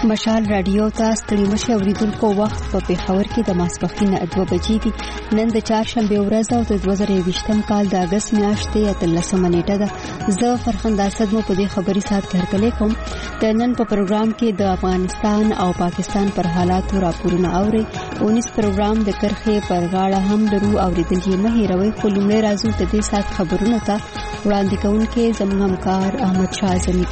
مشال رادیو ته ستړي مشه اوریدونکو وخت په پیښور کې د ماسپښین 2 بجې دي. نن د چهارشنبه ورځ او د 2020 کال د اگست میاشتې 13 نیټه ده. زه فرخنده اسد مو په دې خبري سات کې هرکلی کوم. د نن په پروګرام کې د افغانستان او پاکستان پر حالاتو راپورونه اوري. 19 پروګرام د کرخې پر غاړه هم درو اوریدل یې مه هیروئ. خو لومړی راځو د دې سات خبرونو ته. وړاندې کوونکې زموږ همکار احمد شاه اعظمي.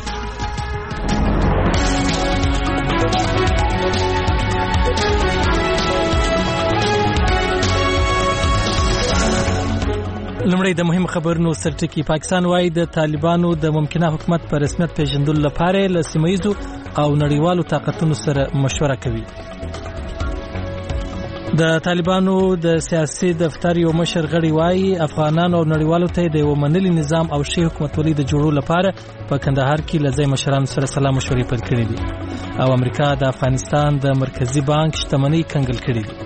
لمړی د مهم خبرونو سرټکی. پاکستان وايي د طالبانو د ممکنه حکومت پر رسمیت پیژندلو لپاره له سیمه‌ییزو او نړیوالو طاقتونو سره مشوره کوي. د طالبانو د سیاسي دفتر یو مشر غړي وايي افغانانو او نړیوالو ته د یو منلي نظام او شی حکومتولۍ د جوړولو لپاره په کندهار کې له ځای مشرانو سره سلا مشورې پیل کړې دي او امریکا د افغانستان د مرکزی بانک شتمنۍ کنګل کړې دي.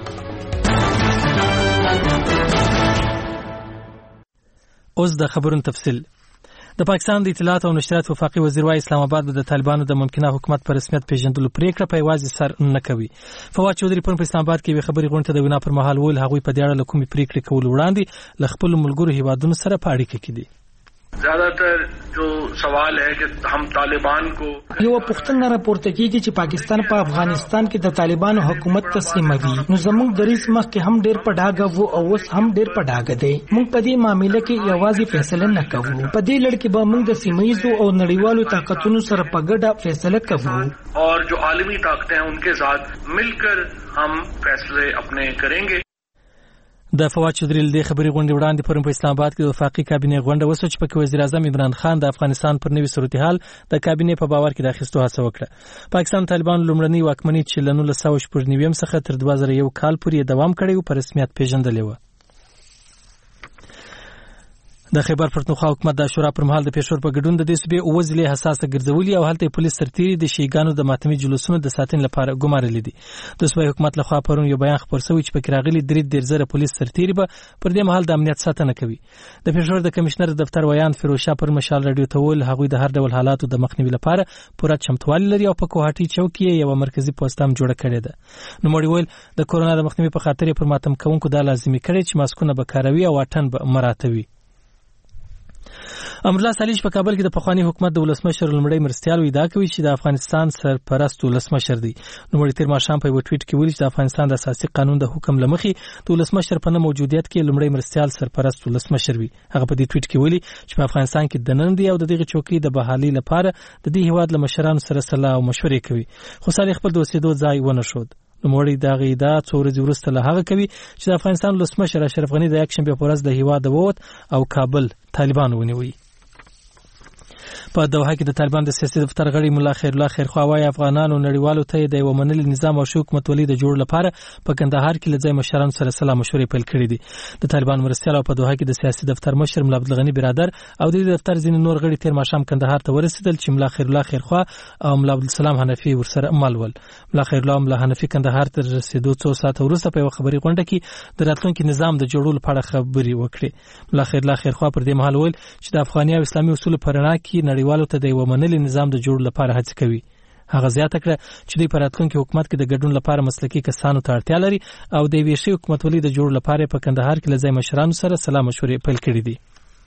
اوس د خبرونو تفصیل. د پاکستان د اطلاعات او نشریات وفاقي وزیر وايي اسلام آباد د طالبانو د ممکنه حکومت پر رسمیت پیژندلو پریکړه په یوازې سر نه کوي. فواد چودري په اسلام آباد کې وی خبري غونډه د وینا پر مهال ویل هغوی په دې اړه کومې پریکړې کول وړاندې ل خپل ملګرو هیوادونو سره په اړیکه کې دي. زیادتر جو سوال ہے کہ ہم طالبان کو یو پختنه راپورته کیږي چې پاکستان په افغانستان کې د طالبانو حکومت تسلیموي. نو زموږ دریس مخ کې هم ډېر پډاګه وو او اوس هم ډېر پډاګه دی. موږ په دې معاملې کې یوازې فیصله نه کوو. په دې لړ کې به موږ د سیمه‌ییزو او نړیوالو طاقتونو سره په ګډه فیصله کوو اور جو عالمی طاقتیں ہیں ان کے ساتھ مل کر ہم فیصلے اپنے کریں گے. د فواد چودري د خبري غونډې وړاندې پرون په اسلام آباد کې د وفاقي کابینې غونډه وسو چې پکې وزیر اعظم عمران خان د افغانستان پر نوي صورتحال د کابینې په باور کې د اخیستو هڅه وکړه. پاکستان طالبان لومړنی واکمنۍ چې له 1999 څخه تر 2001 کال پورې دوام کړی او په رسمیت پیژندلې و. د خیبر پښتونخوا حکومت د شورا پر مهال د پېښور په ګډون د دې صوبې اوزلې حساسه ګرځولي او هلته پولیس سرتیري د شیګانو د ماتمي جلوسونو د ساتنې لپاره ګمارلې دي. د صوبې حکومت لخوا پرون یو بیان خبر شوی چې پکې راغلي 3 پولیس سرتیري به پر دې مهال د امنیت ساتنه کوي. د پېښور د کمشنر دفتر ویان فیروزشاه پر مشال رادیو ته ویل هغوی د هر ډول حالاتو د مخنیوي لپاره پوره چمتووالی لري او په کوهاټي چوک کې یو مرکزی پوسټ هم جوړ کړی دی. نو مړي ویل د کورونا د مخنیوي په خاطر پر ماتم کوونکو د لازمي کړي چې ماسکونه به کاروي او اټن به مراتوي. امرالله صالح په کابل کې د پخوانی حکومت د ولسمشر لمړی مرستیال ادعا کوي چې د افغانستان سرپرست ولسمشر دی. نو مړي تیر ماښام په یو ټویټ کې ویلي چې د افغانستان د اساسي قانون د حکم لمخې د ولسمشر په نه موجودیت کې لمړی مرستیال سرپرست ولسمشر وي. هغه په دې ټویټ کې ویلي چې په افغانستان کې د نن دی او د دغه چوکۍ د بحالي لپاره د دې هیواد له مشرانو سره سلا او مشورې کوي. خو صالح خپل د اوسېدو ځای ونه شود. نوموړي دا غیدا څو ورځې وروسته له هغه کوي چې د افغانستان ولسمشر اشرف غنی د یکشنبه په ورځ د هیواد ووت او کابل طالبان ونیوي. په دوحه کې د طالبان د سیاسي دفتر غړي مولا خیر الله خیرخوا وايي افغانانو نړیوالو ته د یو منلي نظام او حکومتولۍ د جوړ لپاره په کندهار کې لځای مشرانو سره سلا مشورې پیل کړې دي. د طالبان مرستیال په دوحه کې د سیاسي دفتر مشر مولا عبدالغنی برادر او د دفتر ځینې نور غړي تیر ماښام کندهار ته ورسېدل چې مولا خیر الله خیرخوا او مولا عبدالسلام حنفي ورسره مل ول. مولا خیر الله او مولا حنفي کندهار ته رسیدو څو ساعت وروسته په خبري غونډه کې د راتلونکي نظام د جوړولو په اړه خبري وکړي. مولا خیر الله خیرخوا پر دې مهال ویل چې د افغاني او اسلامي اصول په رڼا کې نړیوالو ته د یو منلي نظام د جوړ لپاره هڅه کوي. هغه زیاته کړه چې دوی په راتلونکي حکومت کې د ګډون لپاره مسلکي کسانو ته اړتیا لري او د یوې ښې حکومتولۍ د جوړ لپاره په کندهار کې له ځای مشرانو سره سلا مشورې پیل کړې دي.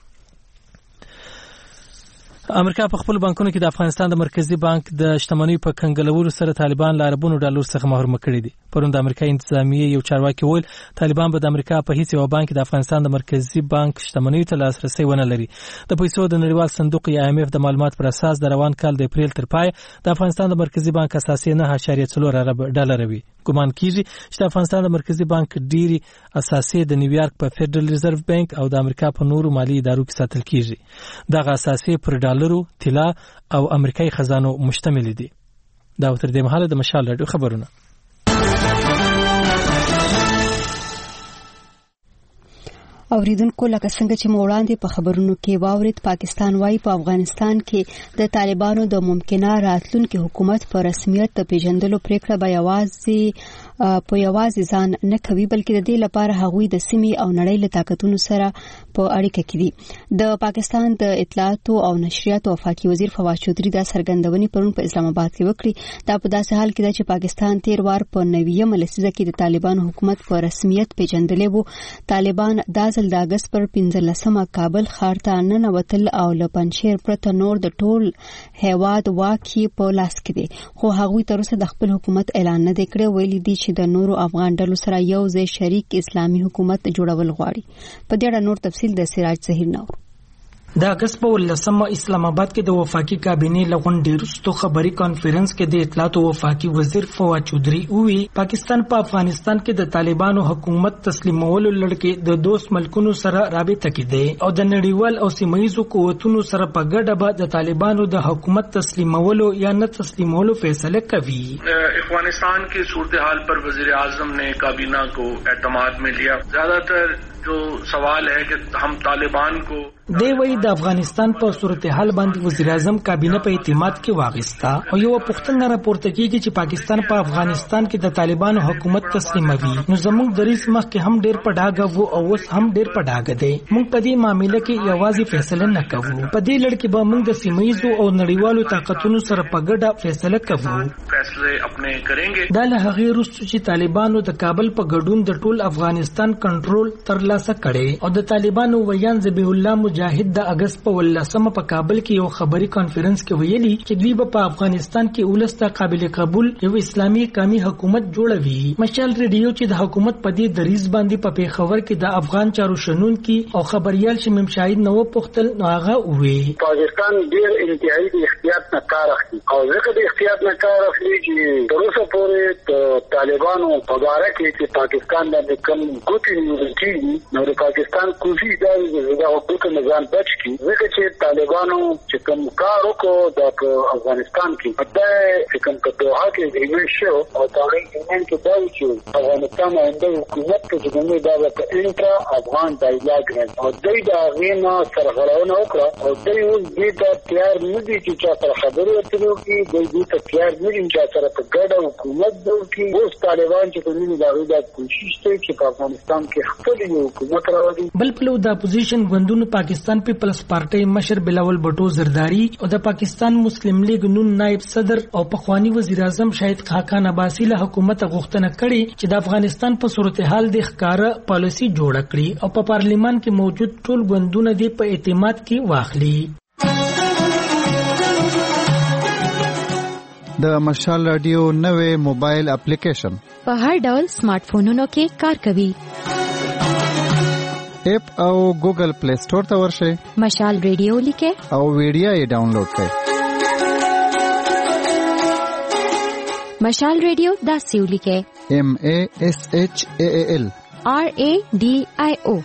امریکا په خپل بانکونو کې د افغانستان د مرکزی بانک د شتمنۍ په کنګلولو سره طالبان له اربونو ډالر څخه محروم کړي دي. پرون د امریکا انتظامیه یو چارواکي ویل طالبان به د امریکا په هیڅ یو بانک د افغانستان د مرکزی بانک شتمنۍ ته لاسرسي ونه لري. د پیسو د نړیوال صندوق یا IMF د معلومات پر اساس د روان کال د اپریل تر پای د افغانستان د مرکزی بانک اساسي 9.4 ارب ډالر وي. ګمان کیږي چې د افغانستان د مرکزی بانک ډيري اساسي د نیویارک په فدرال ریزرو بانک او د امریکا په نورو مالی ادارو کې ساتل کیږي. دغه اساسي پر ډالرو، طلا او امریکایي خزانو مشتمل دي. دا تر دې مهاله د مشال رادیو خبرونه. اوریدونکو لکه څنګه چې وړاندې په خبرونو کې واورید پاکستان وايي په افغانستان کې د طالبانو د ممکنه راتلونکي حکومت پر رسمیت د پیژندلو پریکړه به یوازې په یوازې ځان نه کوي بلکې د دې لپاره هغوی د سیمې او نړۍ له طاقتونو سره په اړیکه کې دي. د پاکستان د اطلاعات او نشریات وفاقي وزیر فواد چودھری دا څرګندونې پرون په اسلام آباد کې وکړي. دا په داسې حال کې ده چې پاکستان تیر وار په 90مه لسیزه کې د طالبانو حکومت په رسمیت پیژندلی وو. طالبان دا ځل د اگست پر 15مه کابل ښار ته ننوتل او له پنځیر پرته نور د ټول هیواد واکي په لاس کې دي، خو هغوی تر اوسه د خپل حکومت اعلان نه دی کړی. ویلي دي چې د نورو افغان ډلو سره یو ځای شریک اسلامي حکومت جوړول غواړي. په دې اړه نور تفصیل د سراج ظهیر نور. د اگست په 18مه اسلام آباد کې د وفاقي کابینې لغونډې وروسته خبري کانفرنس کې د اطلاعات او وفاقي وزیر فواد چودھری وویل پاکستان په افغانستان کې د طالبانو حکومت تسلیمولو لړ د دوست ملکونو سره رابطه کې دی او د نړیوال او سیمایي قوتونو سره په ګډه به د طالبانو د حکومت تسلیمولو یا نه تسلیمولو فیصله کوي. افغانستان کی صورتحال پر وزیر اعظم نے کابینہ کو اعتماد میں لیا. زیادہ تر جو سوال ہے کہ ہم طالبان کو دی وی د افغانستان په صورتحال باندې وزیر اعظم کابینه په اعتماد کې واغستا او یو پوښتنه راپورته کیږي چې پاکستان په افغانستان کې د طالبانو حکومت تسلیموي. نو زموږ دریس مخکې هم ډیر پډاګه وو او اوس هم ډیر پډاګه دی. موږ په دې معاملې کې یوازې فیصله نه کوو، په دې لړ کې به موږ د سیمایي او نړیوالو طاقتونو سره په ګډه فیصله کوو. فیصله خپل کړنګ. دا له هغه وروسته چې طالبانو د کابل په ګډون د ټول افغانستان کنټرول ترلاسه کړي او د طالبانو ویان ذبیح الله مجاهد د اگست په 18مه په کابل کې یو خبري کانفرنس کې ویلي چې دوی په افغانستان کې ولسته قابل قبول یو اسلامي قومي حکومت جوړوي. مشال ریډیو چې د حکومت په دې دریز باندې په پیښور کې د افغان چارو شنون کې او خبريال شمیم شاهد نو پختل هغه وی پاکستان ډیر انتهایی د احتیاط نه کار اخلي او ځکه د احتیاط نه کار اخلي چې تر اوسه پورې طالبانو په اړه کې پاکستان د کم ګوتې نیول کیږي نو د پاکستان کوشش دا د حکومت نظام بچ کی ځکه چې طالبانو چې کوم کار وکړو د افغانستان کې په کوم په دوحه کې اګریمنټ شو او دا اګریمنټ کې دا چې افغانستان د حکومت په ځګنې دا په انټرا افغان ډایلاګ او دوی دا غینا سرغړونه وکړه او دوی اوس دې ته تیار نه دي چې چا سره خبرې اترې وکړي. دوی دې ته تیار نه دي چې سره په ګډه حکومت جوړ کړي. اوس طالبان چې په دې دا کوشش کوي چې په افغانستان کې خپل حکومت راوړي. بل پلو د اپوزیشن غوندونو پاکستان پیپلز پارټي مشر بلاول بټو زرداری او د پاکستان مسلم لیگ نون نائب صدر او پخوانی وزیر اعظم شاهد خاقان عباسی له حکومت غوښتنه کړې چې د افغانستان په صورتحال د ښکارا پالیسی جوړ کړي او په پارلیمان کې موجود ټول غوندونه دی په اعتماد کې واخلي. د مشال رادیو نوې موبایل اپلیکیشن په هر ډول سمارټ فونونو کې کار کوي. اپ او ګوګل پلی سٹور ته ورشئ، مشال ریډیو لیکه او ویډیو یې ډاونلوډ کړئ. مشال ریډیو دا سیو لیکه MASHAAL RADIO.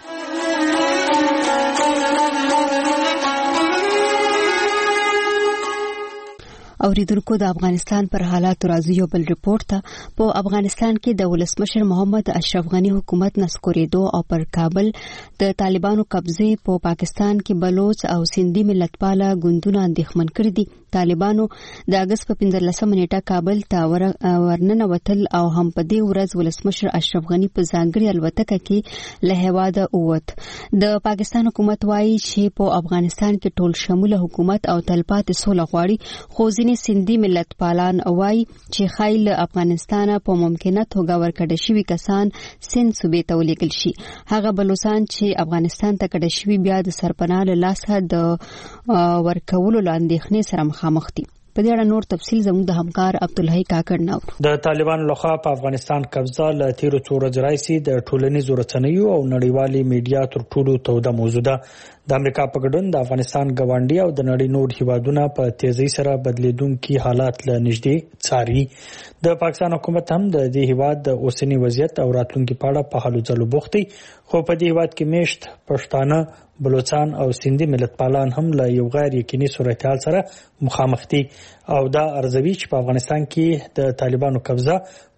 اوریدونکو د افغانستان پر حالات راځي یو بل ریپورت ته. په افغانستان کې د ولسمشر محمد اشرف غنی حکومت نسکورېدو او پر کابل د طالبانو قبضه په پاکستان کې بلوچ او سندي ملتپاله ګوندونه اندېښمن کړي دي. طالبانو د اگست په 15مه نیټه کابل ته ورننوتل او هم په دې ورځ ولسمشر اشرف غنی په ځانګړي الوتکه کې له هیواده ووت. د پاکستان حکومت وایي چې په افغانستان کې ټول شموله حکومت او تلپاتې سوله غواړي، خو ځینې سندي ملتپالان وایي چې خایل افغانستان په ممکنه توګه ورکړل شوي کسان سند صوبې ته ولېږل شي. هغه بلوچستان چې افغانستان ته کډه شوي بیا د سرپناه له لاسه د ورکولو له اندېښنې سره مخامخ دي. په دې اړه نور تفصیل زموږ د همکار عبدالحی کاکړ نور. د طالبانو لخوا په افغانستان قبضه له تیرو څو ورځې راځي د ټولنیزو رسنیو او نړیوالې میډیا تر ټولو توده موضوع ده. د امریکا په ګډون د افغانستان ګاونډي او د نړۍ نور هیوادونه په تیزی سره بدلیدونکي حالات له نږدې څاري. د پاکستان حکومت هم د دې هیواد د اوسنی وضعیت او راتلونکي په اړه په هلو ځلو بوخت دی، خو په دې هیواد کې میشت پښتانه، بلوچستان او سندي ملتپالان هم له یو غیر یقیني صورتحال سره مخامخ دي او دا ارزوي چې په افغانستان کې د طالبانو قبضه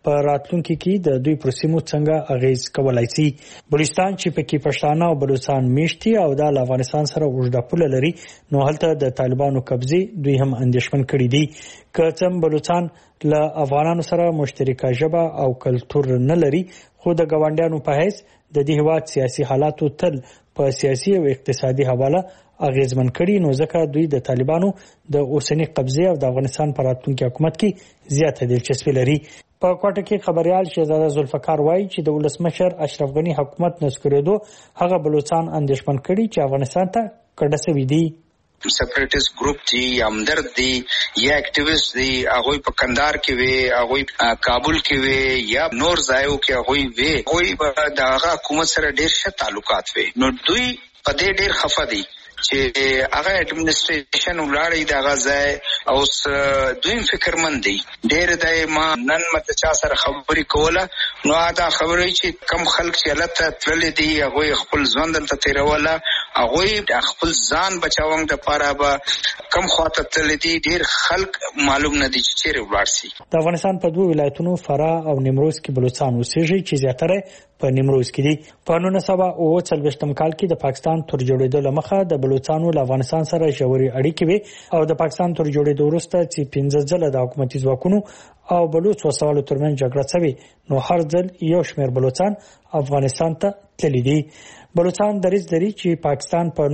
په راتلونکي کې د دوی پر سیمو څنګه اغیز کولای شي. بلوچستان چې پکې پښتانه او بلوچستان میشتي او د افغانستان سره اوږده پوله لري نو هلته د طالبانو قبضه دوی هم اندېښمن کړي دي. که څنګه بلوچستان له افغانانو سره مشترکه ژبه او کلتور نه لري خو د ګاونډیانو په حیث د دې هیواد سیاسي حالاتو تل په سیاسي او اقتصادي حواله اغیزمن کړي نو ځکه دوی د طالبانو د اوسنی قبضه او د افغانستان پر راتلونکي حکومت کې زیاته دلچسپي لري. په کوټه کې خبريال شهزاده ذوالفقار وایي چې د ولسمشر اشرف غنی حکومت نسکریدو هغه بلوچستان اندېښمن کړي چې افغانستان ته کډه سوي دي. سپریټیست ګروپ دي یا همدرد دي یا اکټیویست دي هغه په کندهار کې وي هغه کابل کې وي یا نور ځایو کې هغه وي هغه د حکومت سره ډېر ښه تعلقات وي نو دوی په دې ډېر خفه دي چې هغه اډمنسټریشن ولاړی دا غځای او دوی فکرمند دي ډېر دای ما نن مت چا سره خبرې کوله نو دا خبرې چې کم خلک چې لته تلل دي هغه خپل ځوان دلته تیروله هغه خپل ځان بچاوم د پاره به کم خاطر تلل دي ډېر خلک معلوم نه دي چې چیرې ولاړ شي. د افغانستان په دوه ولایتونو فراه او نیمروز کې بلوچستان اوسېږي چې زیاتره په نیمروز کې دي. په 1940 کال کې د پاکستان تر جوړېدو لمخه د بلوچستانو له افغانستان سره ژورې اړیکې وي او د پاکستان تر جوړېدو وروسته چې 15 ځله د حکومتي ځواکونو او بلوچ وسوالو ترمنځ جګړه شوې نو هر ځل یو شمېر بلوچستان افغانستان ته تللي دي. بلوچستان دریځ لري چې پاکستان په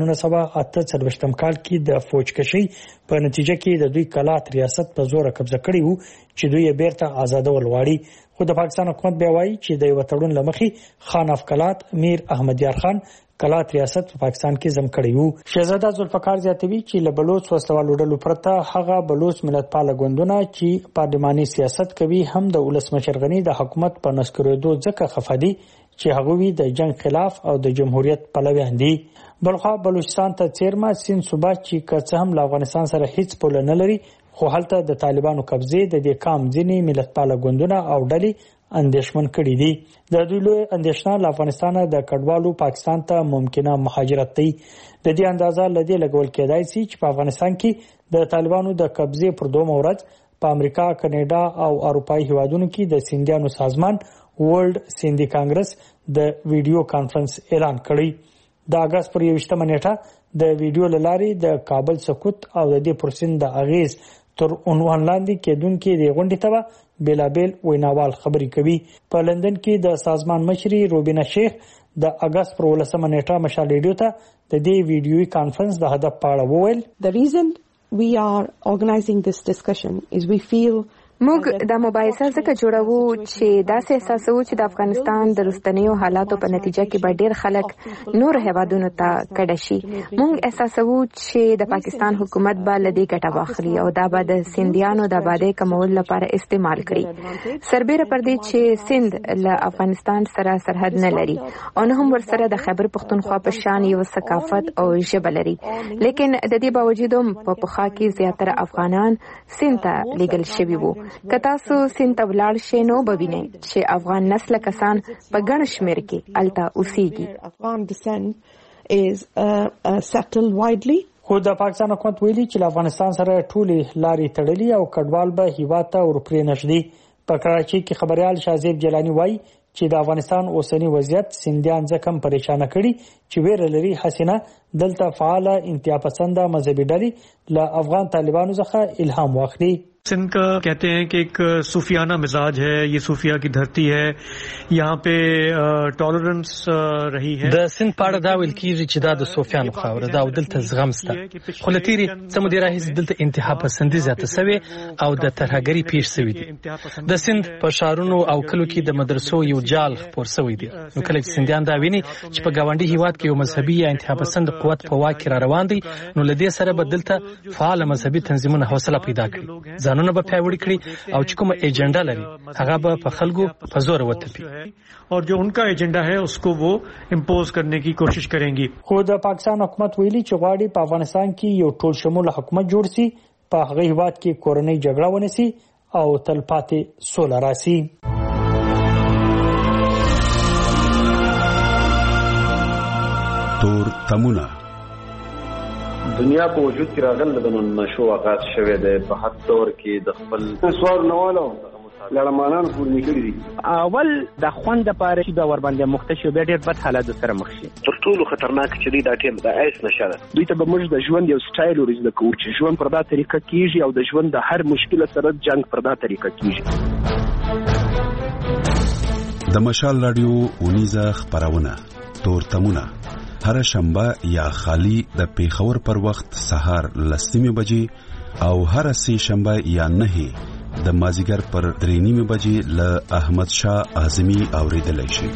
1948 کال کې د فوجکشي په نتیجه کې د دوی کلات ریاست په زور قبضه کړی وو چې دوی بیرته آزادول غواړي خو د پاکستان حکومت بیا وایي چې د یو تړون لمخي خان افکلات میر احمد یار خان کلات ریاست په پاکستان کې زم کړی وو. شهزاده ذوالفقار زیاتوي چې له بلوچ وسوالو ډلو پرته هغه بلوچ ملتپال ګوندونه چې پارلماني سیاست کوي هم د ولسمشر غنی د حکومت په نسکریدو ځکه خفدي چې هغه وی د جنگ خلاف او د جمهوریت پلویان دي. بلخا بلوچستان ته چیرما سین صوبه چې که هم له افغانستان سره هیڅ پوله نه لري خو هلته د طالبانو قبضه د دې کام ځینی ملتپال ګوندونه او ډلې اندېښمن کړي دي. د دوی له اندېښنه له افغانستان د کډوالو پاکستان ته ممکنه مهاجرت دی. د دې اندازه لدی لګول کېدای شي چې په افغانستان کې د طالبانو د قبضه پر دوه ورځ په امریکا، کاناډا او اروپאי هیوادونو کې د سیندیانو سازمان ورلد سیندی کانګرس د ویډیو کانفرنس اعلان کړی. د اگست پر 21 نیټه د ویډیو لارې د کابل سقوط او د دې پرسین د اغیز تر عنوان لاندې کېدونکو د غونډې ته بیلابل ویناوال خبرې کوي. په لندن کې د سازمان مشري روبینا شیخ د اگست پر 19 نیټه مشال ریډیو ته د دې ویډیوي کانفرنس د هدف په اړه وویل. The reason we are organizing this discussion is we feel موږ د مباحثه ځکه جوړوو چې داسې احساسو چې د افغانستان د رستنیو حالاتو په نتیجه کې به ډېر خلک نور هیوادونو ته کډه شي. موږ احساسوو چې د پاکستان حکومت به له دې ګټه واخلي او دا به د سیندیانو د آبادۍ کمولو لپاره استعمال کړي. سربیره پر دې چې سند له افغانستان سره سرحد نه لري او نه هم ورسره د خیبر پختونخوا په شان یو ثقافت او ژبه لري، لیکن د دې باوجود هم په پخوا کې زیاتره افغانان سند ته لیږل شوي وو. که تاسو سند ته ولاړ شئ نو به وینئ چې افغان نسل کسان په ګڼ شمېر کې هلته اوسېږي. خو د پاکستان حکومت ویلي چې له افغانستان سره ټولې لارې تړلي او کډوال به هیواد ته ورپرې نږدې. په کراچۍ کې خبريال شازیب جیلانی وایي چې د افغانستان اوسنی وضعیت سیندیان ځکه پریشانه کړي چې ویره لري حسینه دلته فعال انتها پسند مذهبي ډلې له افغان طالبانو څخه الهام واخلي. सिंध का कहते हैं कि एक सूफियाना मिजाज है, ये सूफिया की धरती है, यहाँ पे टॉलरेंस रही है. د سند پاړه دا ویل کیږي چې دا د صوفیانو خاوره ده او دلته زغم شته. خو لتیری سم دی راهیس دلته انتها پسندي زیاته سوي او د ترهګری پیښ سوي دي. د سند په شهرونو او کلو کې د مدرسو یو جال خپور سوي دي. نو کله چې سندیان دا ویني چې په گاونډي هیواد کې یو مذهبي یا انتها پسند قوت په واکه را روان دي نو لدې سره بدلته فعال مذهبي تنظیمونه حوصله پیدا کړي. ځانونه به پیاوړي کړي او چې کومه ایجنډا لري هغه به په خلکو په زور وتپي और जो उनका एजेंडा है उसको वो इम्पोज करने की कोशिश करेंगी. خو د پاکستان حکومت ویلي چې غواړي په افغانستان کې یو ټول شمول حکومت جوړ شي، په هغه هیواد کې کورنۍ جګړه ونسي او تلپاتې سوله راسي. تور تمونه دنیا په وجود کې راغل د نشو آغاز شوه د په حد دور کې د خپل سوار نوالو لړمانان پورنی کړی دي. اول د خوند لپاره چې دا ور باندې مختشو به ډېر بد حالات سره مخ شي. تر ټولو خطرناک چې دی دا ټیم د ایس نشه ده. دوی ته به موږ د ژوند یو سټایل ورزده کوو چې ژوند پر دا طریقه کیږي او د ژوند د هر مشکل سره جنگ پر دا طریقه کیږي. د مشال رادیو اونیزه خبرونه تورتمونه هر شنبه یا خالی د پیښور پر وخت سهار 10:00 بجې او هر سه شنبه یا 9 د مازیګر پر 3:30 بجې ل احمد شاه اعظمي اوریدلای شي.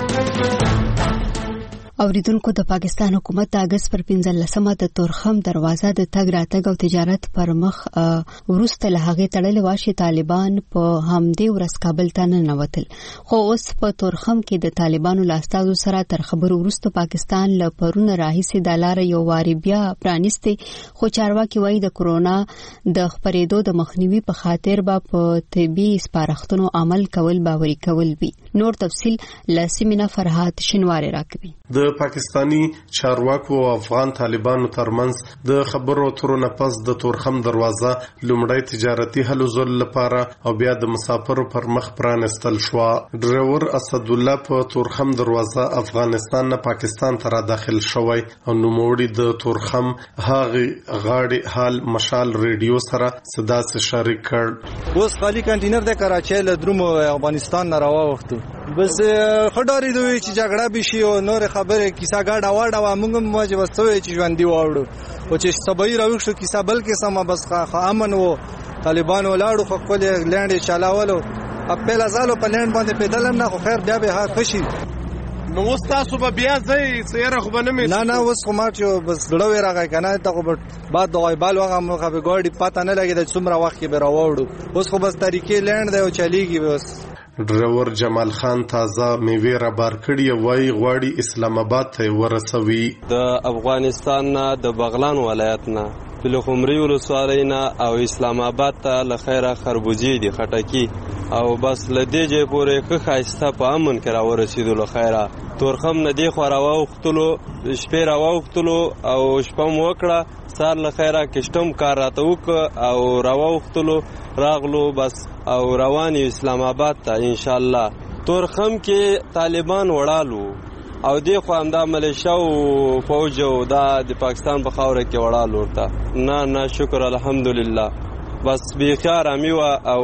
اوریدونکو د پاکستان حکومت د اگست پر 15مه د تورخم دروازه د تګ راتګ او تجارت پر مخ ورسته له هغه تړلې واشي طالبان په همدې ورځ کابل ته ننوتل. خو اوس په تورخم کې د طالبانو لاستازو سره تر خبرو وروسته پاکستان له پرونه راهیسې د لار یو واری بیا پرانیسته. خو چارواکي وایي د کورونا د خپرېدو د مخنیوي په خاطر به په طبي سپارښتنو عمل کول باوري کول وي. نور تفصيل لسیمینه فرحات شنواری راکوي. د پاکستانی چارواکو او افغان طالبانو ترمنځ د خبرو اترو نه پس د تورخم دروازه لومړی تجارتي حل زول لپاره او بیا د مسافرو پر مخ پرانستل شو. ډرایور اسد الله په تورخم دروازه افغانستان نه پاکستان ته را داخل شوی او نوموړي د تورخم هغه غاړي حال مشال ریډیو سره صدا سره شریک کړ. اوس خالی کنټینر د کراچۍ له درومو افغانستان نه راوخته بس خډاري دوی چې جګړه بشي او نور خبره کیسه گاډه واډه و موږ مواجه وسوي چې ژوند دی واړو او چې سبای راوښتو کیسه بل کې سم بس امن وو طالبان ولاړو خپل لند چلاولو خپل ازالو په لند باندې پیدلم نه خو خیر بیا به ها خشي نو وستاسو به بیا ځي سیره خو بنه مې نه اوس خو ما چې بس ډړو راغی کنه ته خو بعد دوی بال وغه مخه به ګاډي پته نه لګي د څومره وخت کې به راوړو اوس خو بس طریقې لند دی او چلیږي بس. ډرایور جمال خان تازه میوه را بار کړی وای غواړي اسلام آباد ته ورسوي. د افغانستان نه د بغلان ولایت نه پلخمري ولسوالۍ نه او اسلام آباد ته لخيره خربوزي دي خټکی او بس لدې جې پورې خاصه په امن کې را ورسېدو لخيره تورخم نه دی خو راوختلو شپې راوختلو او شپه مو وکړه سار لخيره کشتم کار راته وک او راوختلو راغلو بس او رواني اسلام آباد ته ان شاء الله. تورخم کې طالبان وړالو او دی خو همدا ملیشیا او فوج او د پاکستان په خاوره کې وړالو ورته نه شکر الحمدلله بس بخیر امیوا او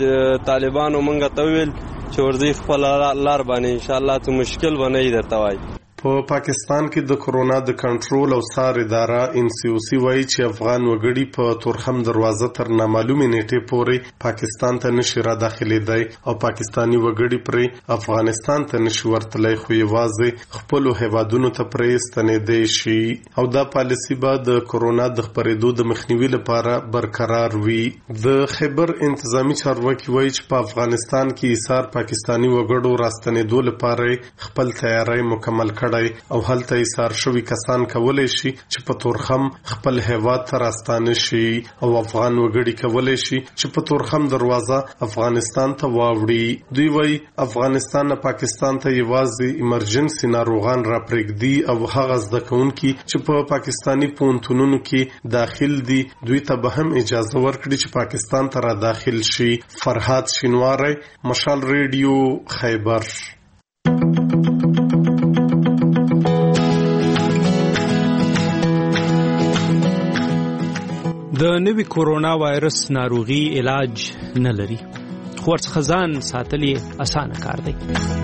طالبانو مونږ ته ویل چې ورځي خپل لار باندې ان شاء الله ته مشکل ونه درته وای. په پاکستان کې د کورونا د کنټرول او څار اداره NCOC وایي چې افغان وګړي په تورخم دروازه تر نامعلومه نیټه پورې پاکستان ته نشي را داخليدای او پاکستانی وګړي پر افغانستان ته نشي ورتلای خو یوازې خپل هیوادونو ته پرېستنې دی شي او دا پالیسی به د کورونا د خپرېدو د مخنیوي لپاره برقرار وي. د خیبر انتظامی چارواکي وایي چې په افغانستان کې ایثار پاکستانی وګړو راستنېدو لپاره خپل تیاری مکمل کړ او هلته ایثار شوی کسان کولای شي چې په تورخم خپل هیواد ته راستانه شي او افغان وګړي کولای شي چې په تورخم دروازه افغانستان ته واوړي. دوی وایي افغانستان نه پاکستان ته یوازې ایمرجنسي ناروغان را پرېږدي او هغه زده کوونکي چې په پاکستانی پونتونونو کې داخل دي دوی ته به هم اجازه ورکړي چې پاکستان ته را داخل شي. فرحات شینواری مشال ریډیو خیبر. د نوي کورونا وایرس ناروغي علاج نه لري خو ورڅخه ځان ساتل یې اسانه کار دی.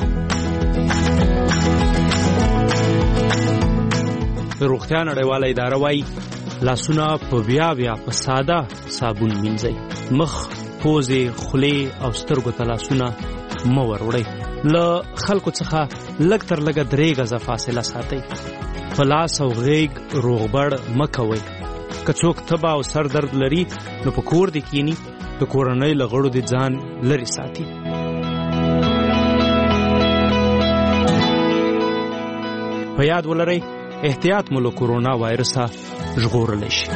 روغتیا نړیواله اداره وایي لاسونه په بیا په ساده صابون مینځئ. مخ، پوزې، خولې او سترګو ته لاسونه مه وروړئ. له خلکو څخه لږ تر لږه 3 غزه فاصله ساتئ. په لاس او غیږ روغبړ مه کوئ. که څوک تبه او سر درد لري نو په کور دې کینی د کورنۍ له غړو دې ځان لرې ساتي. په یاد ولرئ احتیاط مو له کورونا وایرسه ژغورلی شي.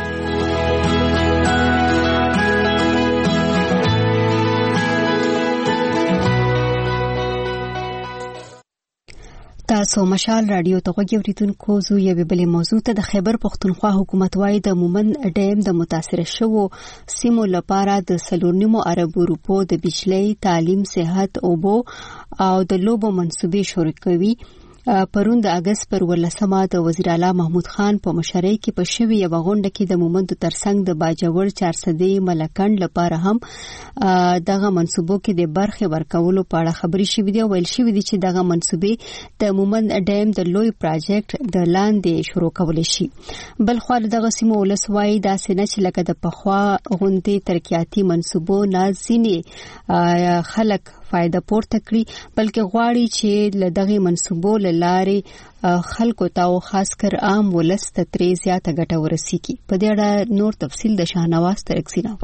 تاسو مشال رادیو ته غوږی اوریدونکو زو یو بل موضوع ته د خیبر پختونخوا حکومت وايي د مومند ډیم د متاثر شوو سیمو لپاره د 4.9 ارب روپو د بجلی تعلیم صحت اوبو او د لوبو منصوبې شروع کوي. پرون د اگست پر 18 د وزیر اعلی محمود خان په مشرۍ کې په شوی یو غونډه کې د مومند ترڅنګ د باجوړ 400 ملکند لپاره هم دغه منصوبو کې د برخه ورکولو په اړه خبري شوې دی. ویل شوې دي چې دغه منصوبې د مومند ډیم د لوی پروجیکټ د لاندې شروع کول شي. بل خو دغه سیمو ولسوای د سینه چې لکه د پخوا غونډې ترقیاتي منصوبو نازینې خلک فائدہ پورته کړی بلکې غواړي چې له دغه منصوبو لارې خلکو ته او خاص کر عام ولست ترې زیاته ګټه ورسیږي. په دې اړه نور تفصیل د شاهنواز ترکسینا.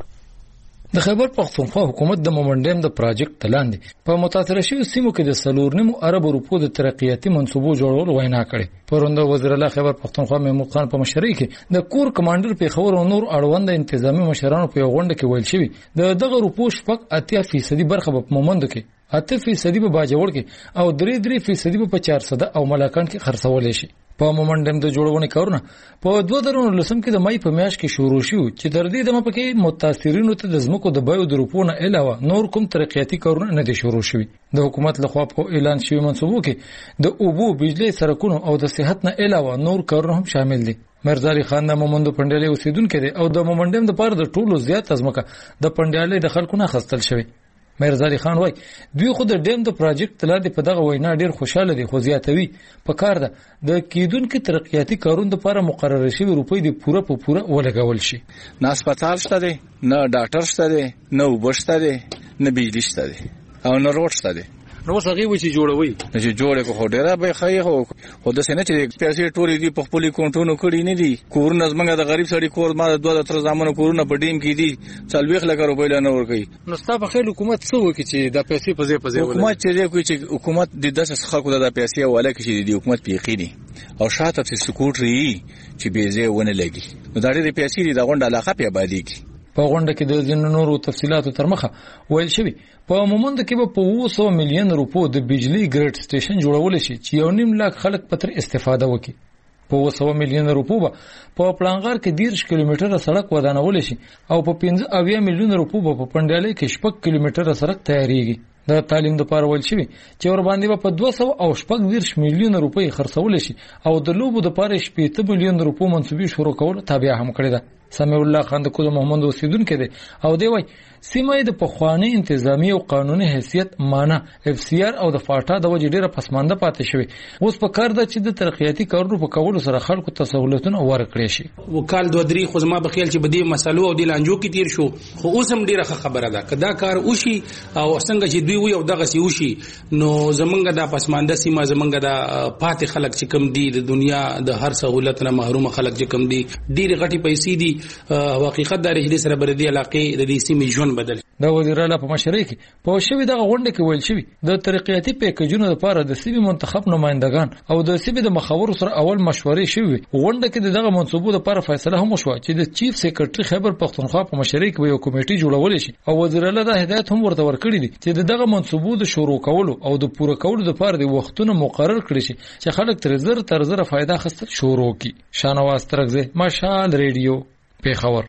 د خیبر پختونخوا حکومت د مومند ډیم د پروجیکټ تلاندې په متاثر شویو سیمو کې د 4.9 ارب روپو د ترقیاتي منصوبو جوړولو وینا کړې. پروند وزیر اعلی خیبر پختونخوا محمود خان په مشرۍ کې د کور کمانډر پیښور او نور اړوند انتظامی مشرانو په غونډه کې ویل شوی دغه روپو شپږ 80% برخه په مومند کې 8% په باجوړ کې او 3% په 400 او ملاکان کې خرڅول شي. په مومند ډیم د جوړونې کارونه په 2019 کې د مای په میاشت کې شروع شو چې تر دې دمه پکې متاثرینو ته د زمکو د بایو د روپو نه علاوه نور کوم ترقیاتي کارونه نه دي شروع شوي. د حکومت لخوا په اعلان شوی منصوبو کې د اوبو بجلی سرکونو او د صحت نه علاوه نور کارونه هم شامل دي. مرزا علي خان د مومند پنډیالي اوسیدونکو دی او د مومند ډیم د پاره د ټولو زیات ازمکه د پنډیالي د خلکو نه خستل شوی. مرزا علي خان وای دوی خو د ډیم د پروجیکټ تلاندې په دغه وینا ډیر خوشاله دي خو زیاتوي په کار ده د کیدونکو ترقیاتي کارونو لپاره مقرره شوی روپۍ د پوره په پوره ولګول شي. نه هسپتال شته دي نه ډاکټر شته دي نه وبشته دي نه بجلی شته دي او نه روډ شته دي. نو څنګه وی چې جوړوي چې جوړه کو ډیره به خای خو د سینې چې پیسې ټولې دی په خپل کونټونو کړی نه دي. کورونه زمونږ د غریب سړي کور ما د 2000 زمانو کورونه په ډیم کې دي 40 لک روپۍ لنه ور کوي. نو ستاسو په خیل حکومت څه وکړي چې د پیسې په ځای ولګي؟ حکومت چې حکومت د 10 خلکو د پیسې ولکه چې د حکومت پیخینی او شاته چې سکوټري چې به ځای ونه لګي نو دا لري پیسې د غونډه علاقه په آبادی کې. په غونډه کې د ځینو نورو تفصيلاتو تر مخه ویل شوی په مومند کې په 200 میلیون روپو د بجلی ګریډ سټیشن جوړول شي چې 1.5 لک خلک پتر استفاده وکړي. په 200 میلیون روپو په پلانغار کې 10 کیلومتره سړک ودانول شي او په 15 میلیون روپو په پنډیالي کې 6 کیلومتره سړک تیاریږي. د تعلیم لپاره ول شي چې ور باندې په 200 او 10 میلیون روپۍ خرڅول شي او د لوبو لپاره 8 میلیون روپو منصوبې شروع کول تابع هم کړی ده. سمیع الله خان د کله محمد اوسیدونکو دی او دی وای سیمه د پخوانی انتظامی او قانوني حیثیت معنی FCR او د فاټا د وجې ډیره پسمانده پاتې شوی. اوس په کار ده چې د ترقیاتي کارونو په کولو سره خلکو ته سہولتونه ورکړي شي. وکال 2-3 خو زما په خیال چې بدی مسالو او د لانجو کې تیر شو خو اوس هم ډیره خبره ده کدا کار وشي او څنګه چې دوی وي او دغه سی وشي نو زمونږ د پسمانده سیمه زمونږ د پاتې خلک چې کم دي د دنیا د هر سہولت نه محروم خلک چې کم دي ډیره غټي پیسې دي حقیقت دا رښتیا سره بردي علاقې د دې سیمې ژوند بدل. د وزیر اعلی په مشرۍ کې په شوی دغه غونډه کې ویل شوی د ترقیاتي پیکیجونو لپاره د سیمې منتخب نمائندگان او د سیمې د مخاور سره اول مشورې شوی. غونډه کې دغه منصوبو لپاره فیصله هم وشوه چې د چیف سیکریټري خیبر پختونخوا په مشرۍ کې یو کمیټه جوړول شي او وزیر اعلی د هدایت هم ورته ورکړي دي چې دغه منصوبو د شروع کولو او د پوره کولو لپاره د وختونو مقرر کړي شي چې خلک تر زر فائدہ اخیستل شروع کړي. شاهنواز ترکزه مشال ریډیو پیښور.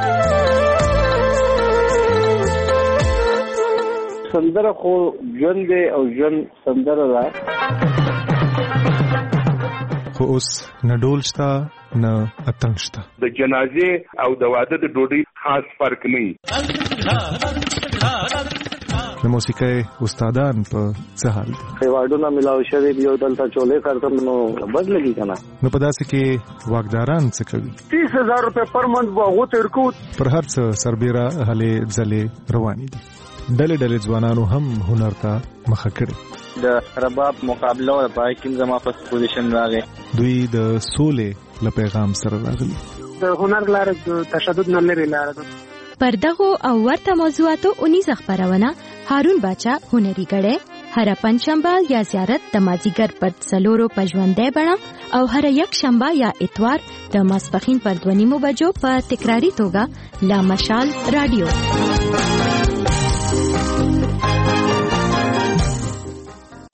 سندره خو ژوند دی او ژوند سندره ده خو اوس نه ډول شته نه اتڼ شته. د جنازې او د واده د ډوډۍ خاص فرق نه. د موسیقۍ استادان په څه حال دي؟ خیواډونه ملاوي شوی دی او دلته چولې کارتم نو بدلږي کنه. نو په داسې کې واګداران څه کوي؟ 30000 روپے پر منث واغو تر کو پر هر څه سربېره هلې ځلې روانې دي. ډلې ځوانانو هم هنر ته مخه کړي. د رباب مقابله او پای کې زما په پوزیشن راغی. دوی د سولې له پیغام سره راغلي. د هنر لاره تشدد نه لري لاره. پر دغه او ورته موضوعاتو 19 خبرونه هارون باچا هنري غړې هر پنځشنبه یا زیارت د مازیګر پر څلورو پژوندې بڼه او هر یک شنبه یا اتوار د ماسپخین پر 2:30 بجو په تکراری توګه لا مشال رادیو.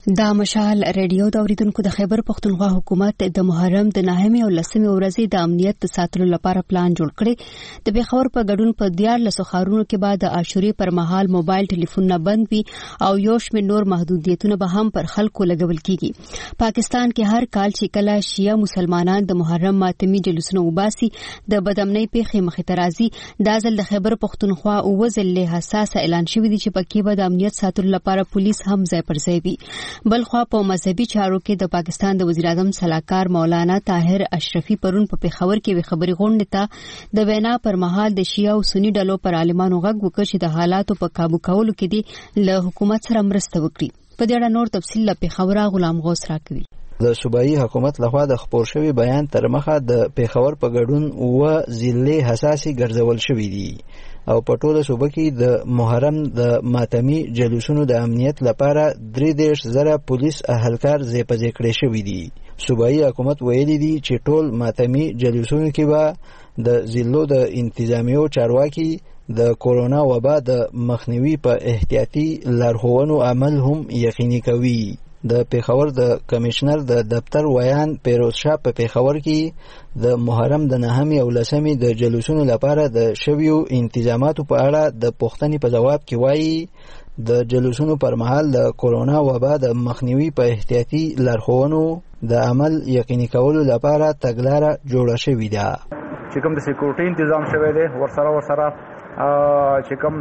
دا مشال ریډیو د اوریدونکو د خیبر پختونخوا حکومت د محرم د 9 او 10 ورځې د امنیت د ساتلو لپاره پلان جوړ کړي. د پیښور په ګډون په 14 ښارونو کې بعد د عاشوري پر مهال موبایل ټلیفونونه بند وي او یو شمېر نور محدودیتونه به هم پر خلکو لګول کیږي. پاکستان کې هر کال چې کله شیعه مسلمانان د محرم ماتمي جلوسونه وباسي د بدامنۍ پیښې مخې ته راځي. دا ځل د خیبر پختونخوا او ځل حساس اعلان شوی دی چې پکې به د امنیت ساتلو لپاره پولیس هم ځای پر ځای وي. بلخوا په مذهبي چارو کې د پاکستان د وزیر اعظم صلاحکار مولانا طاهر اشرفي پرون په پیښور کې خبري غونډه ته د وینا پر مهال د شیعه او سنی ډلو پر عالمانو غږ وکړ چې د حالاتو په काबू کولو کې دي له حکومت سره مرسته وکړي. په دې اړه نور تفصیل له پیښور غلام غوث راکوي. د صوبایي حکومت لخوا د خبر شوی بیان تر مخه د پیښور په ګډون و ضلع حساسي ګرځول شوی دي او په ټوله صوبه کې د محرم د ماتمي جلوسونو د امنیت لپاره 33,000 پولیس اهلکار زیپځې کړي شوی دي. صوبایي حکومت ویلي دي چې ټول ماتمي جلوسونو کې به د ضلعو د انتظامیو چارواکي د کورونا وبا د مخنیوي په احتیاطي لارښوونو عمل هم یقیني کوي. د پیښور د کمشنر د دفتر ویان پیروز شاه په پیښور کې د محرم د 9 او 10 د جلوسونو لپاره د شویو انتظاماتو په اړه د پوښتنې په جواب کې وایي د جلوسونو پر مهال د کورونا وبا د مخنیوي په احتیاطي لارښوونو د عمل یقیني کولو لپاره تګلاره جوړه شوې ده. چې کوم د سکیورټي تنظیم شوی دی ورسره چې کوم